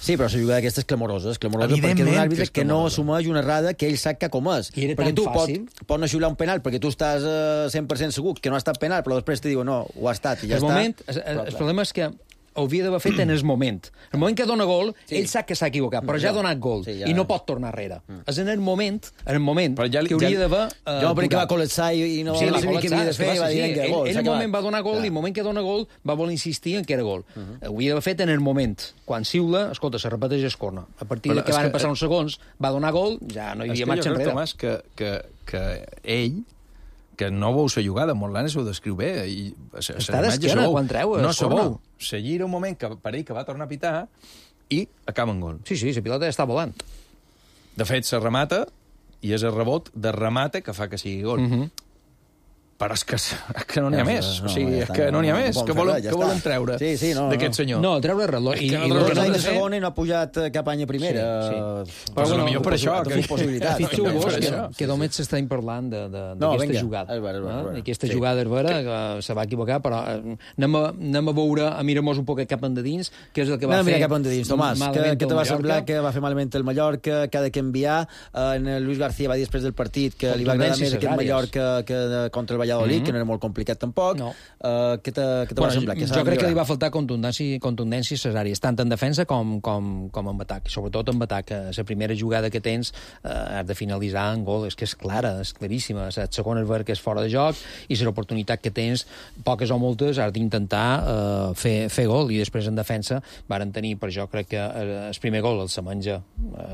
Speaker 3: Sí, però la jugada aquesta és clamorosa perquè és un àrbitre que no assumeix una errada que ell sap que com és. Perquè tu pots no xiular un penal perquè tu estàs 100% segur que no ha estat penal, però després te diu no, ho ha estat i ja està.
Speaker 10: El problema és que hauria d'haver fet en el moment. En el moment que dona gol, ell sap que s'ha equivocat, però ja ha donat gol i no pot tornar enrere. És en el moment que hauria d'haver...
Speaker 3: Jo perquè va col·lapsar i no sabia què havia de fer i va dir que gol.
Speaker 10: Ell en el moment va donar gol i en el moment que dona gol va voler insistir en que era gol. Hauria d'haver fet en el moment. Quan xiula, escolta, se repeteix el corner. A partir de que van passar uns segons, va donar gol, ja no hi havia marxa enrere.
Speaker 9: És que jo crec, Tomàs, que ell que no veu la jugada, Morlana s'ho descriu bé.
Speaker 10: Està d'esquena quan treu.
Speaker 9: No sabeu. Se gira un moment que parell que va tornar a pitar i acaba en gol.
Speaker 10: Sí, la pilota està volant.
Speaker 9: De fet, se remata i és el rebot de remate que fa que sigui gol. Però és que no n'hi ha més. O sigui, és que no n'hi ha més. Què volen treure d'aquest senyor?
Speaker 10: No, treure reloj.
Speaker 3: I els anys de segona no ha pujat cap any a primera.
Speaker 9: Però potser per això.
Speaker 10: Fixeu-vos que només s'estan parlant d'aquesta jugada. Aquesta jugada és vera, que se va equivocar, però anem a veure, a mirar-nos un poc cap endins, què és el que va fer.
Speaker 3: No, mira cap endins, Tomàs. Què te va semblar que va fer malament el Mallorca, que ha de canviar? Luis García va dir després del partit que li va agradar més aquest Mallorca que contra el Valladolid, que no era molt complicat tampoc. Què te va semblar?
Speaker 10: Jo crec que li va faltar contundència cesàries, tant en defensa com en atac. Sobretot en atac. La primera jugada que tens has de finalitzar en gol. És que és clara, és claríssima. La segona és ver que és fora de joc i l'oportunitat que tens, poques o moltes, has d'intentar fer gol. I després en defensa varen tenir, per jo crec que el primer gol el se menja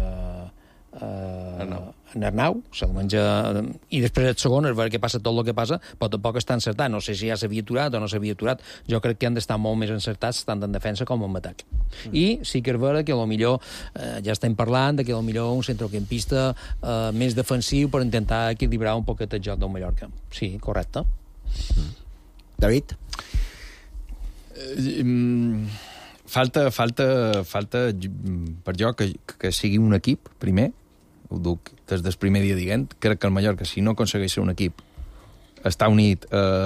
Speaker 10: en Arnau, se'l menja, i després el segon és veure que passa tot el que passa, però tampoc està encertat. No sé si ja s'havia aturat o no s'havia aturat. Jo crec que han d'estar molt més encertats tant en defensa com en atac. I sí que és vera que potser ja estem parlant de que potser un centrocampista més defensiu per intentar equilibrar un poquet el joc del Mallorca. Sí, correcte.
Speaker 3: David?
Speaker 9: Falta per jo que sigui un equip, primer, ho duc des del primer dia dient, crec que el Mallorca, si no aconsegueix ser un equip, està unit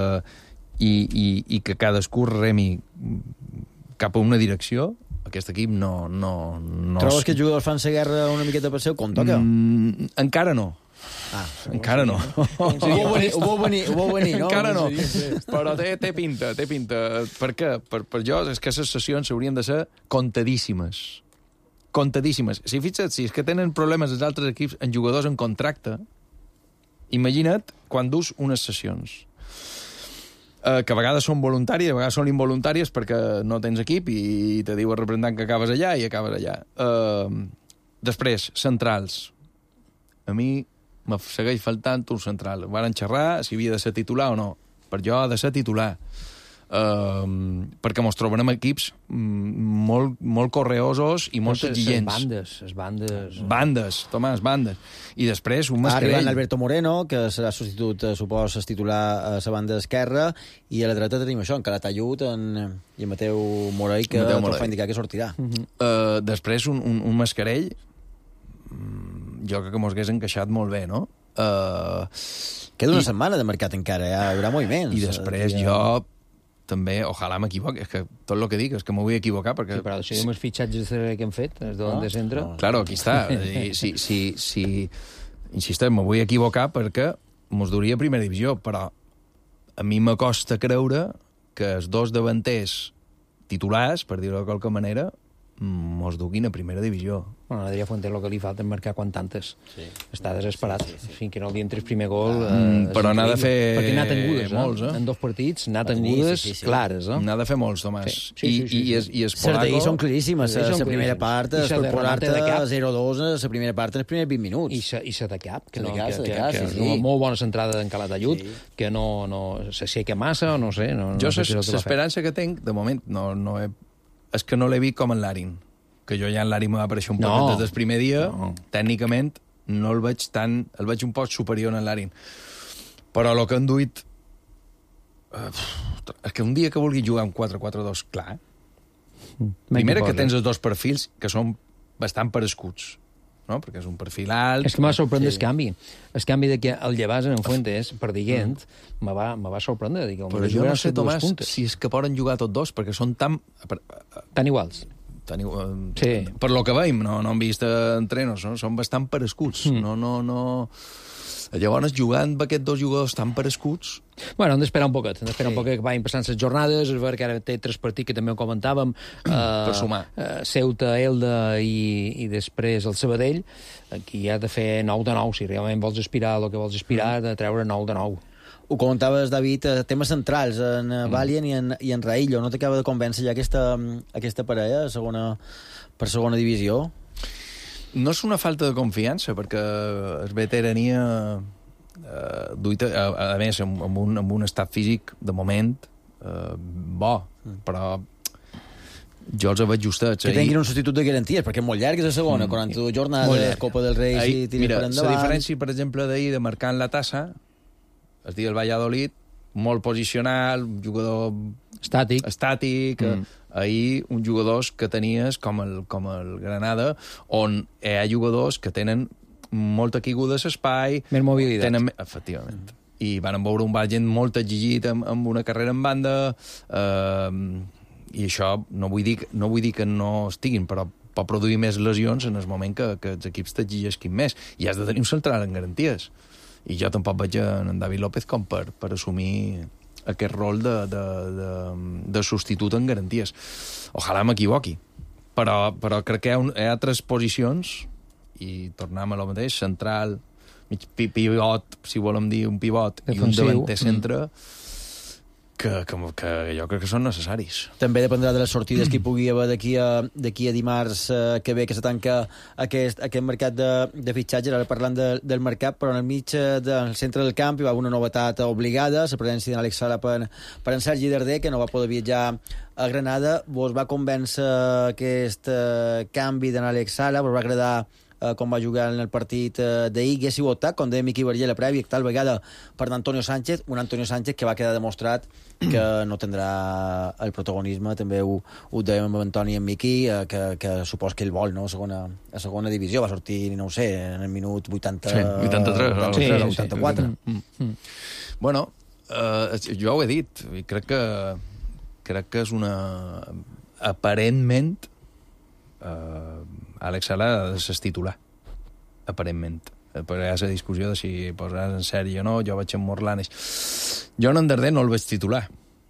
Speaker 9: i que cadascú remi cap a una direcció, aquest equip no...
Speaker 3: Trobes que els jugadors fan la guerra una miqueta per seu compte, que?
Speaker 9: Encara no. Encara no.
Speaker 3: Ho vau venir, no?
Speaker 9: Encara no. Però té pinta. Per què? Per jo és que les sessions haurien de ser contadíssimes. Si fixa't, si és que tenen problemes els altres equips en jugadors en contracte, imagina't quan dus unes sessions que a vegades són voluntàries, a vegades són involuntàries perquè no tens equip i te diu el representant que acabes allà i acabes allà. Després, centrals. A mi me segueix faltant un central. Varen xerrar si havia de ser titular o no. Per jo ha de ser titular. Perquè mos trobarem equips molt correosos i molt exigents. Bandes, Tomàs, bandes. I després un mascarell.
Speaker 3: Arribant Alberto Moreno, que serà substitut, supos, titular a la banda esquerra, i a la dreta tenim això, en Calatayud i en Mateu Morell, que tot fa indicar que sortirà.
Speaker 9: Després un mascarell, jo crec que mos hagués encaixat molt bé, no?
Speaker 3: Queda una setmana de mercat encara, hi haurà moviments.
Speaker 9: I després jo també, ojalà m'equivoqui, és que tot el que dic és que m'ho vull equivocar perquè...
Speaker 10: Sí, però això els fitxatges que hem fet, els de centre...
Speaker 9: Claro, aquí està. Insistem, m'ho vull equivocar perquè mos duria primera divisió, però a mi me costa creure que els dos davanters titulars, per dir-ho de qualque manera, mos duguin a primera divisió.
Speaker 10: Bueno, Adrià Fuentes el que li falta és marcar quantantes. Està desesperat. Fins que no li entri el primer gol...
Speaker 9: Però n'ha de fer...
Speaker 10: Perquè n'ha tengudes, molts, en 2 partits, n'ha tengudes clares.
Speaker 9: N'ha de fer molts, Tomàs. I es
Speaker 3: Polaco... Són claríssimes. La primera part és per posar-te 0-2 a la primera part en els primers 20 minuts.
Speaker 10: I la de cap, que és una molt bona centrada d'en Calatayud, que no s'aixeca massa, o no sé...
Speaker 9: Jo l'esperança que tinc, de moment, és que no l'he vist com en Larin, que jo ja en Larin m'ha apareixer un poc des del primer dia, tècnicament no el veig tant, el veig un poc superior en Larin. Però el que han duit... és que un dia que vulgui jugar amb 4-4-2, clar. Primera que tens els dos perfils que són bastant parescuts, no? Perquè és un perfil alt...
Speaker 10: És que m'ha sorprès el canvi. El canvi de que el llevàs en Fuentes, per dient, me va sorprendre.
Speaker 9: Però jo no sé, Tomàs, si és que poden jugar tots dos, perquè són tan
Speaker 10: iguals. Sí.
Speaker 9: Per lo que veiem, no hem vist entrenos, no? Són bastant parescuts. No. Llavors, jugant amb aquests dos jugadors tan parescuts...
Speaker 10: Bueno, hem d'esperar un poquet, que vagin passant les jornades, és ver que ara té 3 partits que també ho comentàvem,
Speaker 9: per sumar.
Speaker 10: Ceuta, Elda i després el Sabadell. Aquí ha de fer 9 de 9, si realment vols aspirar el que vols aspirar, de treure 9 de 9.
Speaker 3: Ho comentaves, David, temes centrals, en Valien i en Raillo. No t'acaba de convèncer ja aquesta parella per segona divisió?
Speaker 9: No és una falta de confiança, perquè es veterania, a més, amb un estat físic, de moment, bo, però jo els veig justats.
Speaker 3: Que tinguin un substitut de garanties, perquè és molt llarg, és la segona, 42 jornades, Copa del Rei, si tires per endavant.
Speaker 9: La diferència, per exemple, d'ahir, de marcar en la tassa, es diu el Valladolid, molt posicional, un jugador estàtic. Ahir, uns jugadors que tenies com el Granada, on hi ha jugadors que tenen molta caiguda a l'espai.
Speaker 10: Més mobilitat.
Speaker 9: Efectivament. I van veure un Valent molt exigit amb una carrera en banda, i això no vull dir que no estiguin, però pot produir més lesions en el moment que els equips t'exigisquin més. I has de tenir un central en garanties. I jo tampoc veig en David López com per assumir aquest rol de substitut en garanties. Ojalà m'equivoqui. Però crec que hi ha 3 posicions, i tornem a lo mateix, central, mig pivot, si volem dir un pivot, defensiu, i un davanter centre, que jo crec que són necessaris.
Speaker 3: També dependrà de les sortides que hi pugui haver d'aquí a dimarts que ve, que se tanca aquest mercat de fitxatge. Ara parlant del mercat, però en el mig del centre del camp hi va haver una novetat obligada, la presència d'Àlex Sala per en Sergi Darder, que no va poder viatjar a Granada. Vos va convèncer aquest canvi d'Àlex Sala? Vos va agradar com va jugar en el partit d'ahir? Haguéssiu optat, com deia Miqui Vergé a la prèvia, tal vegada per Antonio Sánchez, un Antonio Sánchez que va quedar demostrat que no tindrà el protagonisme, també ho dèiem amb Antoni i amb Miqui, que supos que ell vol, no? A segona divisió, va sortir, no ho sé, en el minut 83 o 84.
Speaker 9: Bueno, jo ho he dit, i crec que és una... aparentment Àlex Sala ha de ser titular, aparentment. Però hi ha la discussió de si posaràs en sèrie o no. Jo vaig amb Morlanes. Jo en Darder no el veig titular.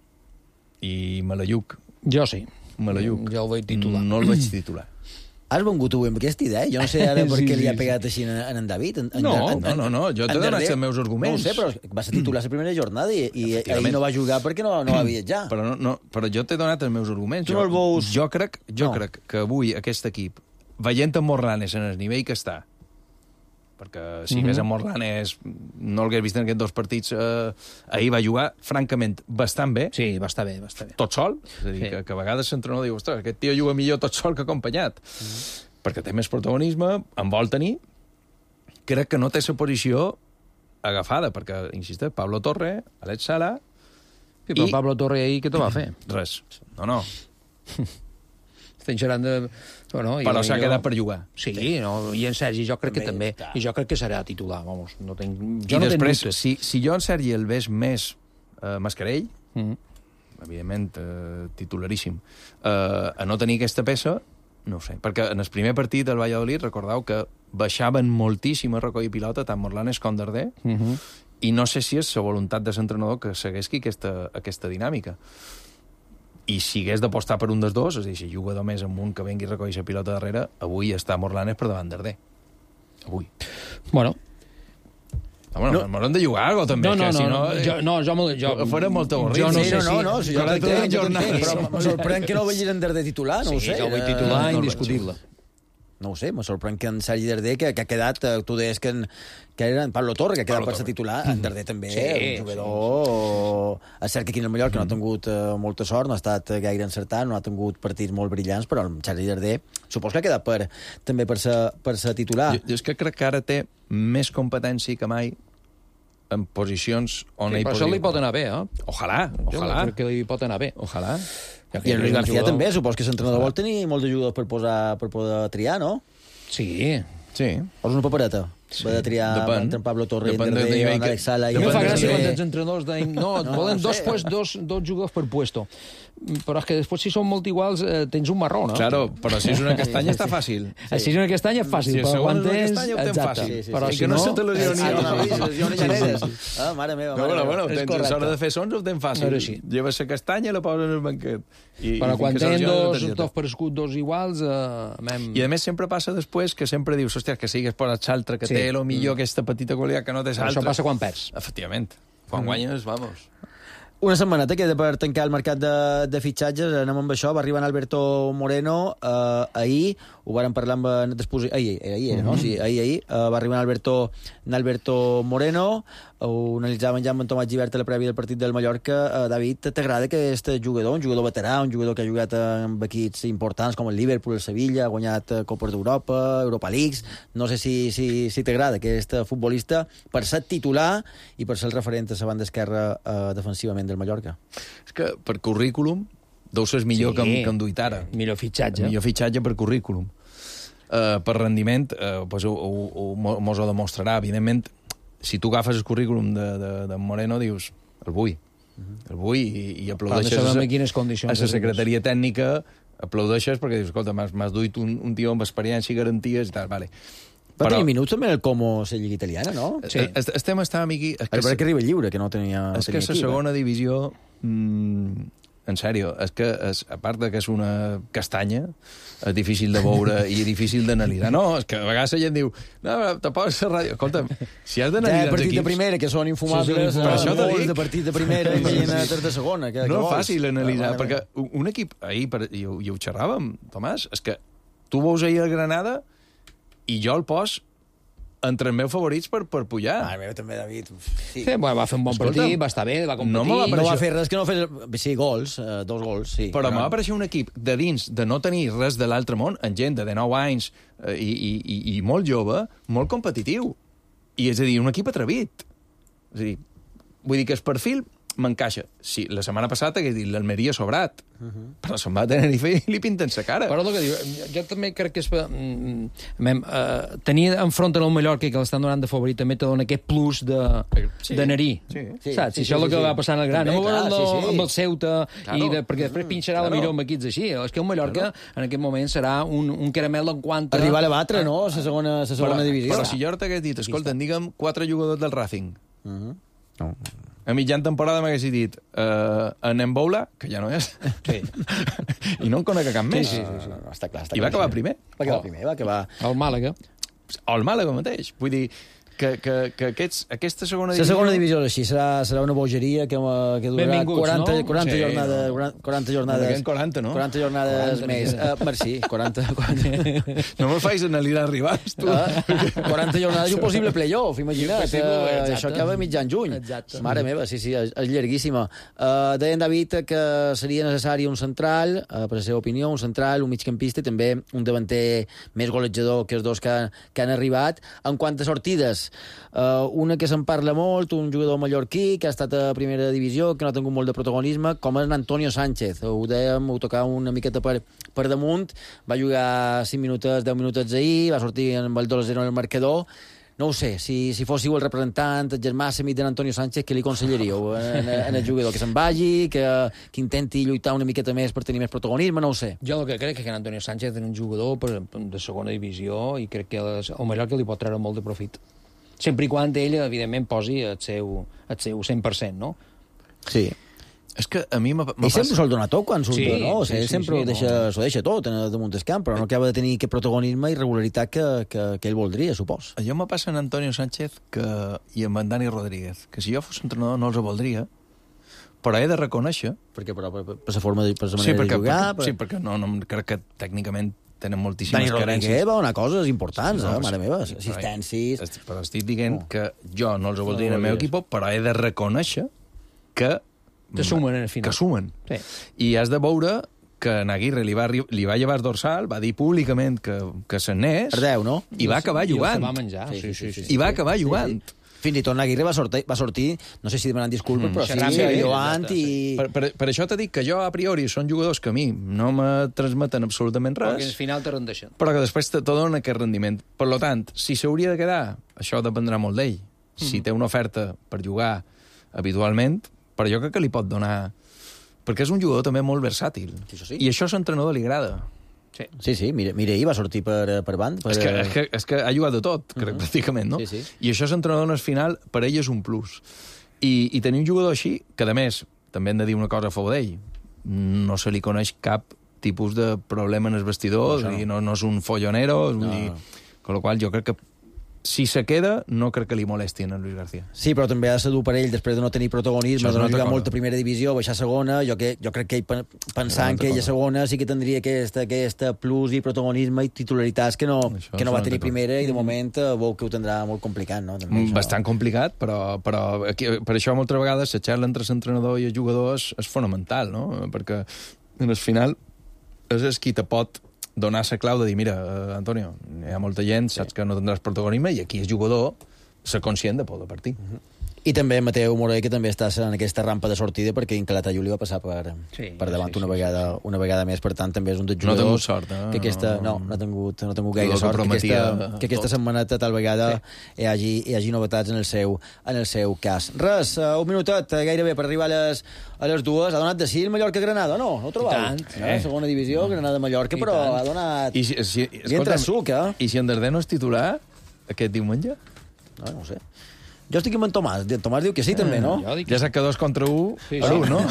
Speaker 9: I me la lluc.
Speaker 10: Jo sí.
Speaker 9: Me la lluc.
Speaker 10: Jo el veig titular.
Speaker 9: No el veig titular.
Speaker 3: Has vengut tu amb aquesta idea? Jo no sé ara per què li ha pegat així en David.
Speaker 9: No. Jo t'he donat els meus arguments.
Speaker 3: No ho sé, però va ser titular la primera jornada i ahir no va jugar perquè no va viatjar.
Speaker 9: Però jo t'he donat els meus arguments.
Speaker 3: Tu no el veus...
Speaker 9: Jo crec que avui aquest equip, veient en Morlanes en el nivell que està, perquè si més en Morlanes no l'hagués vist en aquests 2 partits, ahir va jugar, francament, bastant bé.
Speaker 10: Sí, va estar bé.
Speaker 9: Tot sol. És a dir, que a vegades l'entrenador diu, ostres, aquest tio juga millor tot sol que acompanyat. Perquè té més protagonisme, en vol tenir. Crec que no té la posició agafada, perquè, insisteix, Pablo Torre, Àlex Sala...
Speaker 10: Sí, però Pablo Torre ahir què te va fer?
Speaker 9: Res. No.
Speaker 10: Estem xerrant de...
Speaker 9: Però s'ha quedat per jugar.
Speaker 10: Sí, i en Sergi jo crec que també. I jo crec que serà titular, vamos.
Speaker 9: I després, si jo en Sergi el veig més Mascarell, evidentment titularíssim, a no tenir aquesta peça, no ho sé. Perquè en el primer partit del Valladolid, recordeu que baixaven moltíssim a recollir pilota, tant Morlanes com Darder, i no sé si és la voluntat de l'entrenador que segueixi aquesta dinàmica. I si hagués d'apostar per un dels dos, és a dir, si jugador més amb un que vengui a recollir la pilota darrere, avui està Morlanes per davant Darder. Avui.
Speaker 10: Bueno.
Speaker 9: M'haurem de jugar alguna cosa, també. Jo faré molt avorrit.
Speaker 3: Jo no sé si... Però me sorprèn que no vegis en Darder titular, no ho sé.
Speaker 10: Sí, jo vull titular indiscutible.
Speaker 3: No ho sé, me sorprèn que en Sergi Darder, que ha quedat, tu deies que era en Pablo Torre, que ha quedat per ser titular, en Darder també, un jugador... És cert que aquí en el Mallorca no ha tingut molta sort, no ha estat gaire encertat, no ha tingut partits molt brillants, però el Sergi Darder supos que ha quedat també per ser titular.
Speaker 9: Jo és que crec que ara té més competència que mai en posicions on ell
Speaker 10: pot... Això li pot anar bé,
Speaker 9: Ojalà.
Speaker 10: Jo crec que li pot anar bé.
Speaker 9: Ojalà.
Speaker 3: I en Luis García també, supos que l'entrenador vol tenir molts jugadors per poder triar, no?
Speaker 10: Sí.
Speaker 3: Vols una papereta? Va de triar entre Pablo Torre i Enderdeio, Alex Sala...
Speaker 10: A mi fa gràcia quan els entrenadors deien volen dos jugadors per puesto. Però és que després, si són molt iguals, tens un marró, no?
Speaker 9: Claro, però si és una castanya està fàcil.
Speaker 10: Si és una castanya, fàcil.
Speaker 9: Si
Speaker 10: quan
Speaker 9: és una castanya, ho tens fàcil.
Speaker 10: Però
Speaker 9: si no... se te
Speaker 3: lesioni. Mare meva.
Speaker 9: Bueno, tens l'hora de fer sons, ho tens fàcil. Lleves la castanya i la poses en el banquet.
Speaker 10: Però quan tenen dos per escut, dos iguals...
Speaker 9: I a més sempre passa després que sempre dius, hòstia, que sigues per l'altre, que té lo millor aquesta petita qualitat que no té l'altre.
Speaker 10: Això passa quan perds.
Speaker 9: Efectivament. Quan guanyes, vamos...
Speaker 3: Una setmaneta queda per tancar el mercat de fitxatges. Anem amb això. Va arribar en Alberto Moreno ahir. Ho vàrem parlar amb... Ahir era, no? Sí, ahir. Va arribar en Alberto Moreno. Ho analitzàvem ja amb en Tomàs Gibert a la prèvia del partit del Mallorca. David, t'agrada aquest jugador? Un jugador veterà, un jugador que ha jugat amb equips importants com el Liverpool, el Sevilla, ha guanyat Copes d'Europa, Europa Leagues. No sé si t'agrada aquest futbolista per ser titular i per ser el referent a la banda esquerra defensivament del Mallorca.
Speaker 9: És que per currículum deu ser millor que en Duitara.
Speaker 10: Millor fitxatge.
Speaker 9: Millor fitxatge per currículum. Per rendiment, mos ho demostrarà. Evidentment, si tu agafes el currículum de Moreno, dius, el vull. El vull i aplaudeixes a la secretaria tècnica, aplaudeixes perquè dius, escolta, m'has duit un tio amb experiència i garanties i tal, vale.
Speaker 3: Va tenir minuts també el Como la Lliga Italiana, no?
Speaker 9: Sí. Estem aquí...
Speaker 3: És que arriba lliure, que no tenia...
Speaker 9: És que la segona divisió... En sèrio, és que a part que és una castanya, és difícil de veure i difícil d'analitzar. No, és que a vegades la gent diu, no, te poses a ràdio. Escolta, si has d'analitzar els equips...
Speaker 3: partit de primera, que són infumables, molts de partit de primera, imagina't de segona.
Speaker 9: No és fàcil analitzar, perquè un equip, ahir, i ho xerràvem, Tomàs, és que tu veus ahir el Granada i jo el pos entre els meus favorits per pujar.
Speaker 3: Mira, també, David.
Speaker 10: Sí, va fer un bon partit, va estar bé, va competir.
Speaker 3: No va fer res que no fes... Sí, gols, 2 gols, sí.
Speaker 9: Però m'ha apareixer un equip de dins, de no tenir res de l'altre món, en gent de 19 anys i molt jove, molt competitiu. I és a dir, un equip atrevit. És a dir, vull dir que el perfil m'encaixa. Sí, la setmana passada hagués dit l'Almeria sobrat, però se'n va a Tenerife i li pinten sa cara.
Speaker 10: Però el que diu, jo també crec que és... tenir enfront el Mallorca, que l'estan donant de favorit, també te dona aquest plus de narí. Saps? Això és el que va passar en el Gran. Amb el Ceuta, perquè després pinxarà la millor amb equips així. És que el Mallorca, en aquest moment, serà un caramel en quant a...
Speaker 3: Arribar a batre, no?, la segona divisió.
Speaker 9: Però si jo t'hagués dit, escolta, digue'm 4 jugadors del Racing. No. A mitjan temporada m'haguessi dit en Emboula, que ja no és, i no en conec cap més.
Speaker 3: Està clar.
Speaker 9: I va acabar primer.
Speaker 3: Va acabar...
Speaker 10: El Màlaga.
Speaker 9: O el Màlaga mateix. Vull dir que aquesta segona divisió...
Speaker 3: La segona divisió així serà una bogeria que durarà 40 jornades... 40 jornades...
Speaker 9: 40, no?
Speaker 3: 40 jornades més. Merci, 40.
Speaker 9: No me'l facis analitzar rivals, tu.
Speaker 3: 40 jornades i un possible playoff, imagina't. Això acaba mitjan juny. Mare meva, sí, és llarguíssima. Deien, David, que seria necessari un central, per la seva opinió, un central, un migcampista i també un davanter més golejador que els dos que han arribat. En quant a sortides, una que se'n parla molt, un jugador mallorquí que ha estat a primera divisió, que no ha tingut molt de protagonisme, com és Antonio Sánchez. Ho dèiem, ho tocava una miqueta per damunt, va jugar 5 minuts, 10 minuts ahir, va sortir amb el 2-0 en el marcador. No ho sé, si fóssiu el representant, el germà semit d'Antonio Sánchez, què li aconsellaríeu en el jugador? Que se'n vagi, que intenti lluitar una miqueta més per tenir més protagonisme? No ho sé.
Speaker 10: Jo el que crec que Antonio Sánchez és un jugador de segona divisió i crec que el Mallorca li pot treure molt de profit. Sempre i quan ell, evidentment, posi el seu 100%, no?
Speaker 3: Sí.
Speaker 9: És que a mi
Speaker 3: ell sempre se'l dona tot quan surt, no? Ell sempre ho deixa tot damunt del camp, però no acaba de tenir aquest protagonisme i regularitat que ell voldria, supos.
Speaker 9: Allò me passa en Antonio Sánchez i amb en Dani Rodríguez, que si jo fos entrenador no els voldria, però he de reconèixer...
Speaker 3: Perquè per la forma de jugar...
Speaker 9: Sí, perquè no crec que tècnicament tenen moltíssimes
Speaker 3: carències. Dani Rodríguez va donar coses importants, mare meva, assistències...
Speaker 9: Però estic dient que jo no els voldria en el meu equip, però he de reconèixer que
Speaker 10: sumen al final.
Speaker 9: Que sumen. Sí. I has de veure que en Aguirre li va llevar el dorsal, va dir públicament que se'n anés,
Speaker 3: per 10, no?
Speaker 9: I va acabar jugant.
Speaker 10: I va menjar.
Speaker 9: I va acabar jugant.
Speaker 3: Fins i tot Aguirre va sortir, no sé si demanant disculpes, però sí, lloant i...
Speaker 9: Per això t'he dit que jo, a priori, són jugadors que a mi no me transmeten absolutament res.
Speaker 10: Però que al final te rendeixen.
Speaker 9: Però que després te donen aquest rendiment. Per tant, si s'hauria de quedar, això dependrà molt d'ell. Si té una oferta per jugar habitualment, però jo crec que li pot donar... Perquè és un jugador també molt versàtil.
Speaker 3: Sí.
Speaker 9: I això a l'entrenador li agrada.
Speaker 3: Sí, Mireia va sortir per band.
Speaker 9: És que ha jugat de tot, crec, pràcticament, no?
Speaker 3: Sí.
Speaker 9: I això l'entrenador al final, per ell és un plus. I tenir un jugador així, que a més, també hem de dir una cosa a favor d'ell, no se li coneix cap tipus de problema en el vestidor, no és un follonero, con lo qual jo crec que si se queda, no crec que li molestin a Luis García.
Speaker 3: Sí, però també ha de ser dur per ell, després de no tenir protagonisme, de no jugar molta primera divisió, baixar a segona, jo crec que ell, pensant que ell a segona sí que tindria aquesta plus i protagonisme i titularitats que no va tenir primera i de moment veu que ho tindrà molt complicat, no?
Speaker 9: Bastant complicat, però per això moltes vegades la xarxa entre l'entrenador i el jugador és fonamental, no? Perquè al final és qui te pot donar la clau de dir, mira, Antonio, hi ha molta gent, saps que no tindràs protagonisme, i aquí el jugador ser conscient de poder partir.
Speaker 3: I també Mateu Morell, que també està en aquesta rampa de sortida, perquè Incalata Juli va passar per davant una vegada més, per tant també és un dels jugadors...
Speaker 9: No ha tingut sort,
Speaker 3: que no ha tingut gaire sort, que aquesta setmaneta tal vegada hi hagi novetats en el seu cas. Res, un minutet, gairebé, per arribar a les dues. Ha donat de sí el Mallorca-Granada, no? No ho trobeu? Segona divisió, Granada-Mallorca, però ha donat... I entra suc,
Speaker 9: I si en Darder no és titular aquest diumenge?
Speaker 3: No ho sé. Jo estic amb en Tomàs. Tomàs diu que sí, també, no?
Speaker 9: Ja sap que 2 contra 1 per 1, no?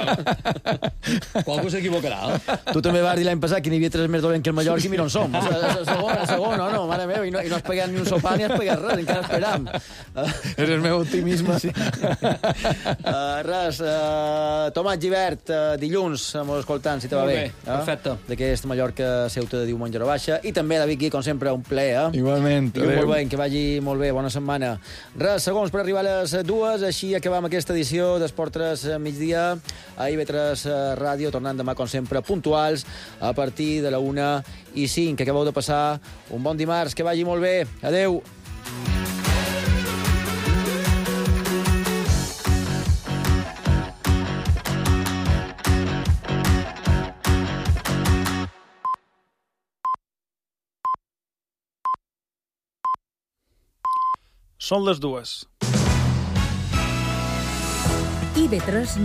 Speaker 10: Qualcú s'equivocarà.
Speaker 3: Tu també vas dir l'any passat que n'hi havia 3 més dolents que el Mallorca i mira on som. Segona, no, mare meva, i no has pegat ni un sopar ni has pegat res, encara esperam.
Speaker 9: És el meu optimisme.
Speaker 3: Res, Tomàs Gibert, dilluns, molt escoltant, si te va bé.
Speaker 10: Perfecte.
Speaker 3: D'aquest Mallorca-Ceuta de diumenge a la baixa. I també, David Gui, com sempre, un plaer.
Speaker 9: Igualment.
Speaker 3: Molt bé, que vagi molt bé, bona setmana. Res, segons per arribar a les 2, així acabam aquesta edició d'Esport 3 migdia a IB3 Ràdio, tornant demà, com sempre, puntuals a partir de la 1:05. Que acabeu de passar un bon dimarts, que vagi molt bé. Adeu.
Speaker 15: Són les 2.
Speaker 16: IB3